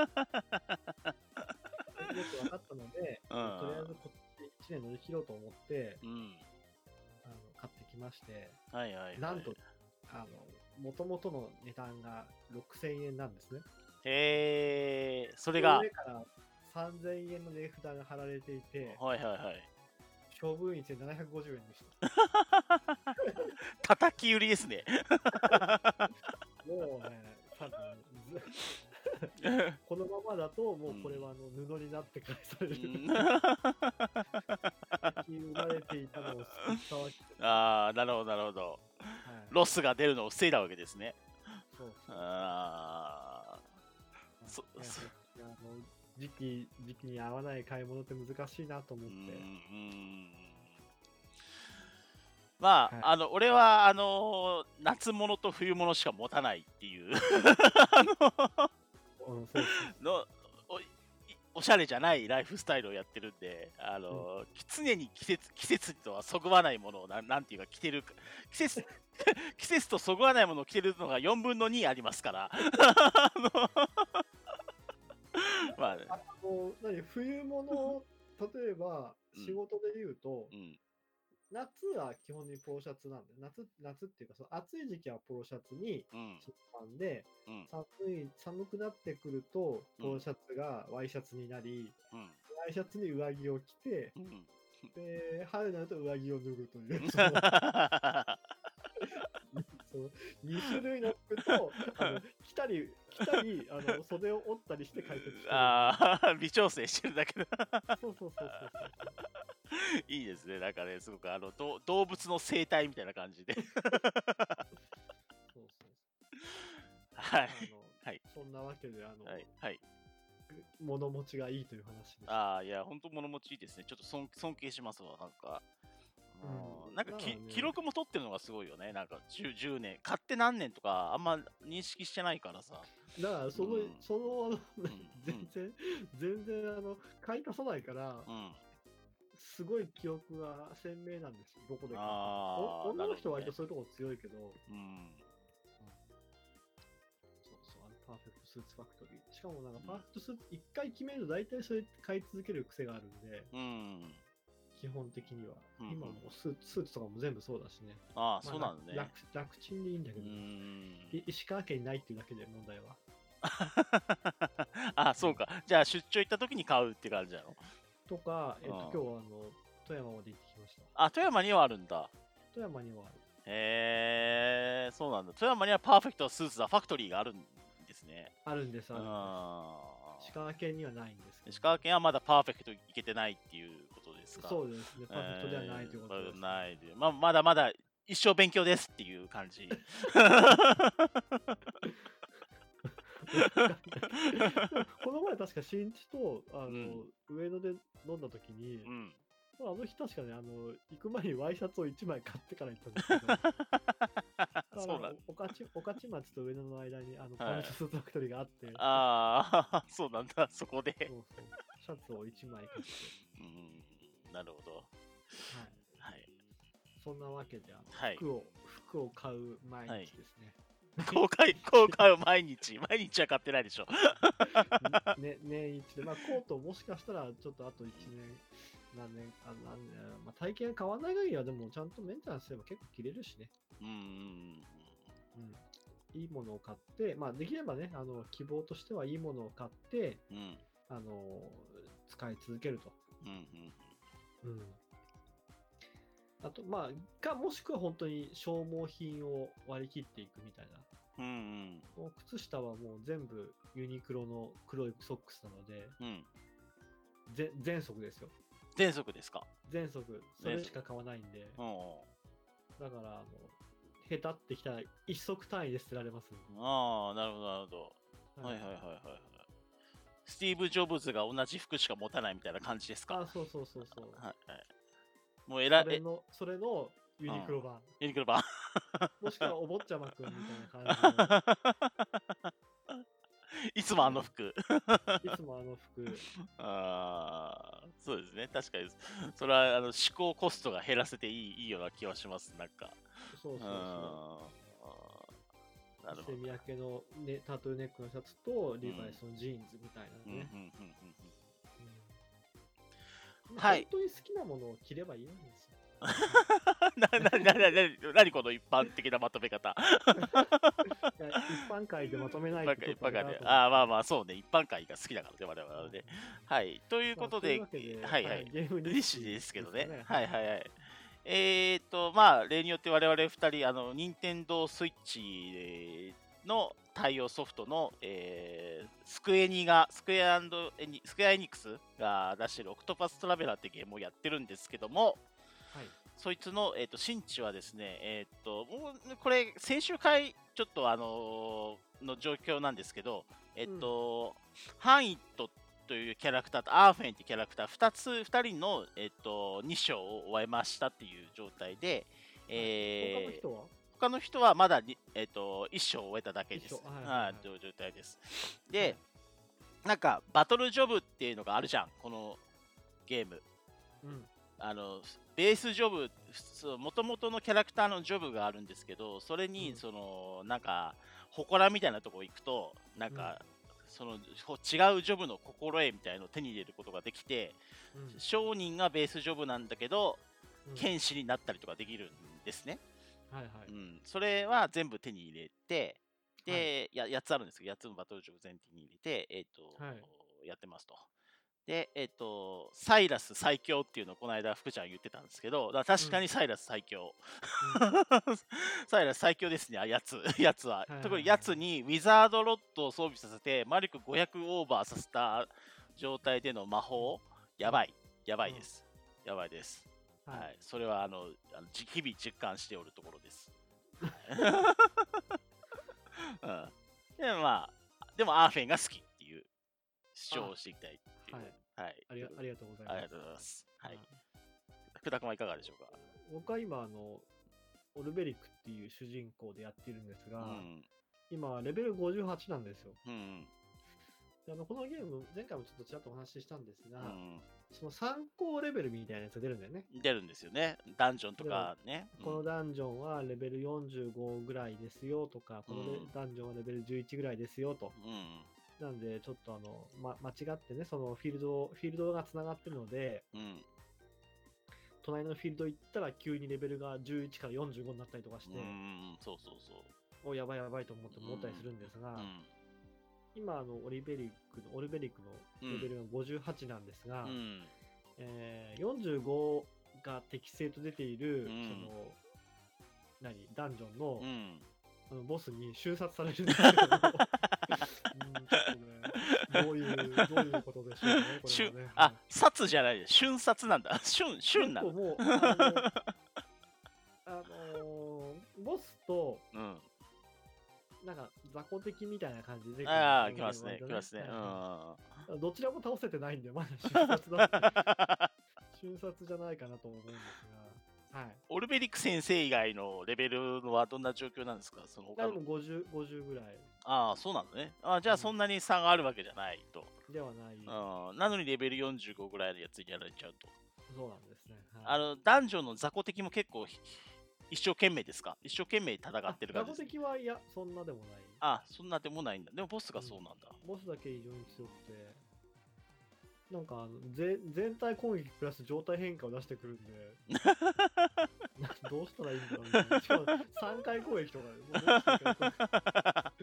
かったので、とりあえず今年1年乗り切ろうと思って、買ってきまして、なんと、もともとの値段が6000円なんですね。 それが。 上から3000円の値札が貼られていて、処分率で750円でした。 叩き売りですね。 もうね、多分このままだと、もうこれは布になって返される。売られていたのを救ったわけです。 なるほど。ロスが出るのを防いだわけですね。 時期に合わない買い物って難しいなと思って。 俺は夏物と冬物しか持たないっていうおしゃれじゃないライフスタイルをやってるんで、常に季節とはそぐわないものをなんていうか着てる季節とそぐわないものを着てるのが4分の2ありますから。 冬物、例えば仕事で言うと、夏は基本にポロシャツなんで、夏っていうか、暑い時期はポロシャツにシーパンで、寒くなってくると、ポロシャツがワイシャツになり、ワイシャツに上着を着て、で、春になると上着を脱ぐという。2種類の服と着たり袖を折ったりして解決してる。 微調整してるだけだ。 そういいですね。なんかね、すごく動物の生態みたいな感じで。はい。 そんなわけで物持ちがいいという話です。 いや、本当物持ちいいですね。ちょっと尊敬しますわ。なんか記録も取ってるのがすごいよね。なんか10年買って何年とかあんま認識してないからさ。 だから全然買い足さないから、すごい記憶が鮮明なんですよ。どこで買った女の人は割とそういうとこ強いけど、パーフェクトスーツファクトリー。しかもなんかパーフェクトスーツ1回決めると大体それ買い続ける癖があるんで、基本的には。今もスーツとかも全部そうだしね。 そうなんだね。 楽ちんでいいんだけど、石川県にないっていうだけで問題は。そうか。じゃあ出張行った時に買うって感じなのとか、今日は富山まで行ってきました。 富山にはあるんだ。 富山にはある。 そうなんだ。富山にはパーフェクトスーツファクトリーがあるんですね。 あるんです。石川県にはないんですけど。 石川県はまだパーフェクトいけてないっていうことですか。 そうですね。パーフェクトではないということです。 ないで。まだまだ一生勉強ですっていう感じ。 この前確か新地と上野で飲んだ時に、 あの日確かね、行く前にワイシャツを1枚買ってから行ったんですけど、そうなん御徒町と上野の間にファミススーツファクトリーがあって、 ああ、そうなんだ、そこで。 そうシャツを1枚買って。 なるほど。 はい。そんなわけで、服を買う毎日ですね。 公開を毎日は買ってないでしょ。 年一で、コートもしかしたらちょっとあと1年、体型が変わらない限りはでもちゃんとメンテナンスすれば結構着れるしね。いいものを買って、できればね、希望としてはいいものを買って、使い続けると。あと、もしくは本当に消耗品を割り切っていくみたいな。靴下はもう全部ユニクロの黒いソックスなので、全足ですよ。 全足ですか？ 全足。それしか買わないんで。だから、下手ってきたら一足単位で捨てられます。 ああ、なるほど、なるほど。はいはいはいはい。スティーブ・ジョブズが同じ服しか持たないみたいな感じですか？ そう。 もうそれのユニクロ版。 ユニクロ版。 もしくはお坊ちゃまくんみたいな感じの。 いつもあの服。そうですね。確かに。それは思考コストが減らせていいような気はします。なんか。 そう。なるほど。セミヤケの、タトゥーネックのシャツとリバイスのジーンズみたいなね。はい。本当に好きなものを着ればいいんですよ。 何この一般的なまとめ方。 一般会でまとめないと。 一般会で。そうね。一般会が好きだからね、我々はね。はい。ということで、ゲーム日誌ですけどね。例によって我々2人、任天堂スイッチの対応ソフトの、スクエアエニックスが出しているオクトパストラベラーってゲームをやってるんですけども、そいつの、新地はですね、もうこれ、先週回、ちょっとの状況なんですけど、ハンイットというキャラクターとアーフェンっていうキャラクター、2人の、2章を終えましたっていう状態で、他の人はまだ、1章を終えただけです。という状態です。で、なんか、バトルジョブっていうのがあるじゃん、このゲーム。ベースジョブ、もともとのキャラクターのジョブがあるんですけど、それに、なんか、祠みたいなとこ行くと、なんか、その違うジョブの心得みたいなのを手に入れることができて、商人がベースジョブなんだけど、剣士になったりとかできるんですね。それは全部手に入れて、で、8つあるんですけど、8つのバトルジョブ全部手に入れて、やってますと。で、サイラス最強っていうのをこの間福ちゃん言ってたんですけど、確かにサイラス最強。サイラス最強ですね、やつは。特にやつにウィザードロッドを装備させて、魔力500オーバーさせた状態での魔法、やばいです。やばいです。はい。それは、日々実感しておるところです。でもアーフェンが好きっていう主張をしていきたいっていう。 ありがとうございます。 ありがとうございます。福田君はいかがでしょうか？ 僕は今、オルベリックっていう主人公でやってるんですが、今、レベル58なんですよ。このゲーム、前回もちょっとちらっとお話ししたんですが、その参考レベルみたいなやつが出るんだよね。 出るんですよね。ダンジョンとかね。 このダンジョンはレベル45ぐらいですよとか、このダンジョンはレベル11ぐらいですよと。なんで、ちょっと間違ってね、そのフィールドがつながってるので、隣のフィールド行ったら急にレベルが11から45になったりとかして、やばいと思ったりするんですが、今オルベリックのレベルが58なんですが、45が適正と出ている、ダンジョンの、ボスに瞬殺されるんですけど、ちょっとね、どういうことでしょうね、これはね。 殺じゃないです。瞬殺なんだ。瞬なんだ。 もう、ボスと、なんか雑魚敵みたいな感じで、 来ますね。 どちらも倒せてないんで、まだ瞬瞬殺じゃないかなと思うんですが、はい。 オルベリック先生以外のレベルはどんな状況なんですか？その他の。 でも50ぐらい。 ああ、そうなのね。じゃあそんなに差があるわけじゃないと。 ではない。 なのにレベル45ぐらいのやつにやられちゃうと。 そうなんですね。はい、 ダンジョンの雑魚敵も結構一生懸命ですか？一生懸命戦ってる感じですか？ 雑魚敵はいや、そんなでもない。 そんなでもないんだ。でもボスがそうなんだ。 ボスだけ異常に強くて、なんか全体攻撃プラス状態変化を出してくるんで、どうしたらいいんだろうみたいな。しかも3回攻撃とかで、もうどうしていいか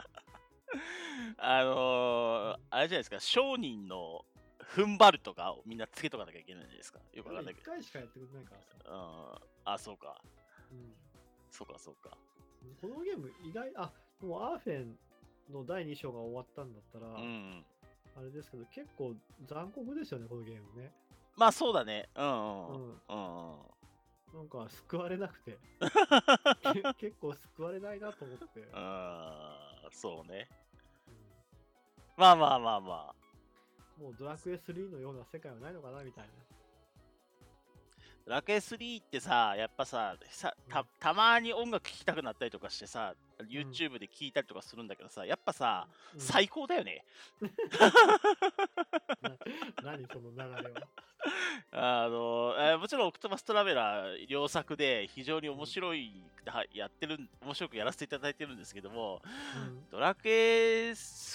あれじゃないですか、商人の踏ん張るとかをみんなつけとかなきゃいけないじゃないですか。よくわかんないけど。 1回しかやってくれないからさ。 そうか。そうか。 このゲーム意外、もうアーフェンの第2章が終わったんだったら、あれですけど、結構残酷ですよね、このゲームね。 まあそうだね。 なんか救われなくて。結構救われないなと思って。 そうね。まあ。 もうドラクエ3のような世界はないのかなみたいな。 ドラクエ3ってさ、やっぱさ、たまに音楽聴きたくなったりとかしてさ、YouTube で聴いたりとかするんだけどさ、やっぱさ、最高だよね。 何その流れは。もちろんオクトパストラベラー両作で非常に面白くやらせていただいてるんですけども、ドラクエ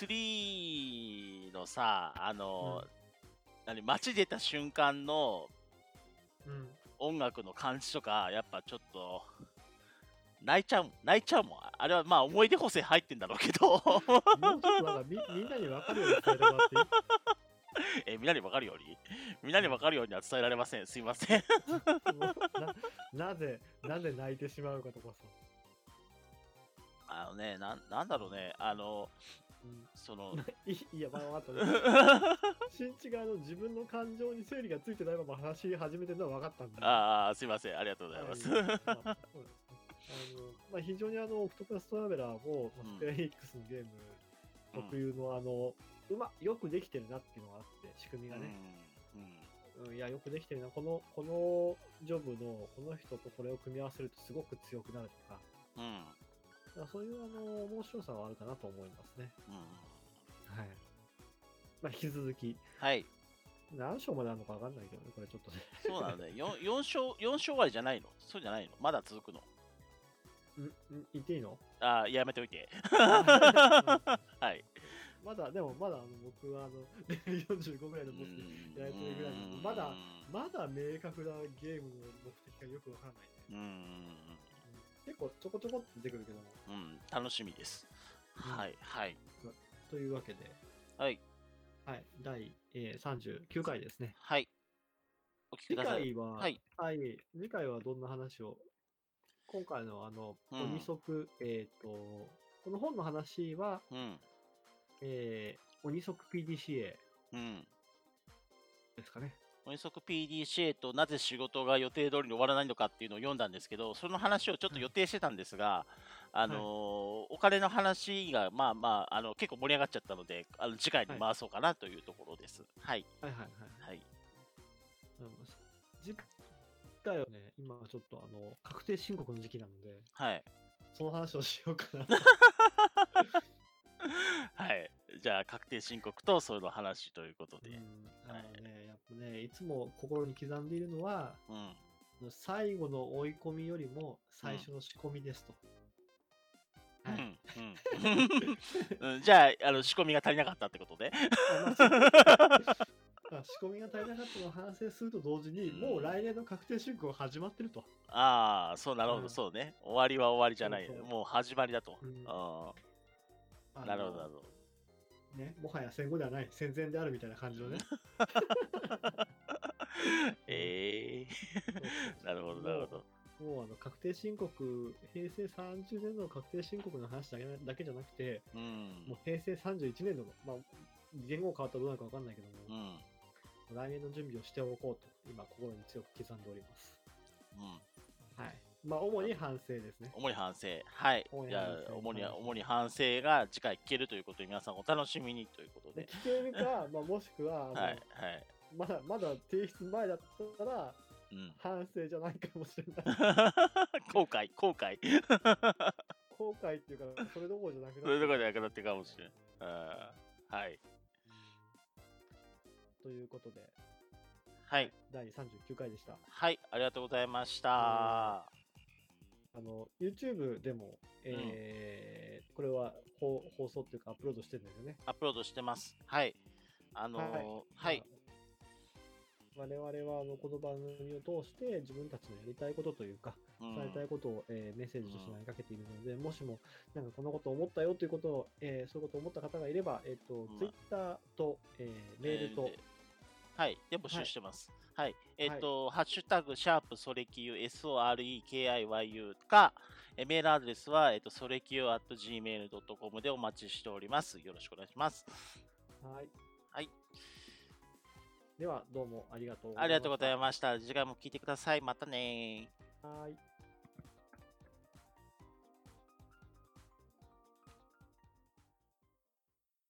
3のさ、街出た瞬間の音楽の感じとか、やっぱちょっと泣いちゃうもん。あれはまあ思い出補正入ってんだろうけど。もうちょっとなんかみんなに分かるように伝えてもらっていい？ みんなに分かるようには伝えられません。すいません。 なぜ泣いてしまうかとかさ。 なんだろうね。 いや、まあ、分かったね。新地が自分の感情に整理がついてないまま話し始めてるのは分かったんで。すいません。ありがとうございます。 非常にオクトパストラベラーも、スクエアエニックスのゲーム特有のよくできてるなっていうのがあって、仕組みがね。いや、よくできてるな。このジョブのこの人とこれを組み合わせるとすごく強くなるとか。そういう面白さはあるかなと思いますね。はい。引き続き。 はい。 何章まであるのか分かんないけどね、これちょっとね。 そうなのね。4章終わりじゃないの？そうじゃないの？まだ続くの？ 言っていいの？ やめておいて。はい。 まだ僕はレベル45ぐらいのボスやられてるぐらいのまだ明確なゲームの目的がよくわからないね。結構ちょこちょこって出てくるけども。 楽しみです。はい。 というわけで。 はい。 第39回ですね。 はい。お聞きください。 次回はどんな話を？今回の鬼足、この本の話は、鬼足 PDCA ですかね。 鬼足 PDCA となぜ仕事が予定通りに終わらないのかっていうのを読んだんですけど、その話をちょっと予定してたんですが、お金の話が結構盛り上がっちゃったので、次回に回そうかなというところです。はい。 次回はね、今ちょっと確定申告の時期なので、その話をしようかな。 はい。じゃあ、確定申告とその話ということで。 やっぱね、いつも心に刻んでいるのは、最後の追い込みよりも最初の仕込みですと。 じゃあ、仕込みが足りなかったってことで。 仕込みが足りなかったのを反省すると同時に、もう来年の確定申告が始まってると。 そう、なるほど、そうね。終わりは終わりじゃない。もう始まりだと。なるほど、なるほど。 ね、もはや戦後ではない、戦前であるみたいな感じのね。 なるほど、なるほど。 もう確定申告、平成30年度の確定申告の話だけじゃなくて、もう平成31年度の、言語変わったらどうなるか分かんないけども、来年の準備をしておこうと、今、心に強く刻んでおります。はい。主に反省ですね。 主に反省。はい。じゃあ、主に反省が次回聞けるということで、皆さんお楽しみにということで。 聞けるか、もしくは、 まだ提出前だったら、反省じゃないかもしれない。 後悔。 後悔っていうか、それどころじゃなくなって。 それどころじゃなくなってかもしれない。はい。 ということで、 はい。 第39回でした。 はい、ありがとうございました。 YouTube でも、これは放送っていうかアップロードしてるんですよね。 アップロードしてます。はい。はい。 我々はこの番組を通して自分たちのやりたいことというか、伝えたいことを、メッセージとして投げかけているので、もしもなんかこんなことを思ったよということを、そういうことを思った方がいれば、Twitter と、メールと、 はい、で募集してます。はい。ハッシュタグ、シャープソレキユ、SOREKIYU か、メールアドレスは、ソレキユ @gmail.com でお待ちしております。よろしくお願いします。 はい。 はい。 では、どうもありがとうございました。 ありがとうございました。次回も聞いてください。またね。 はい。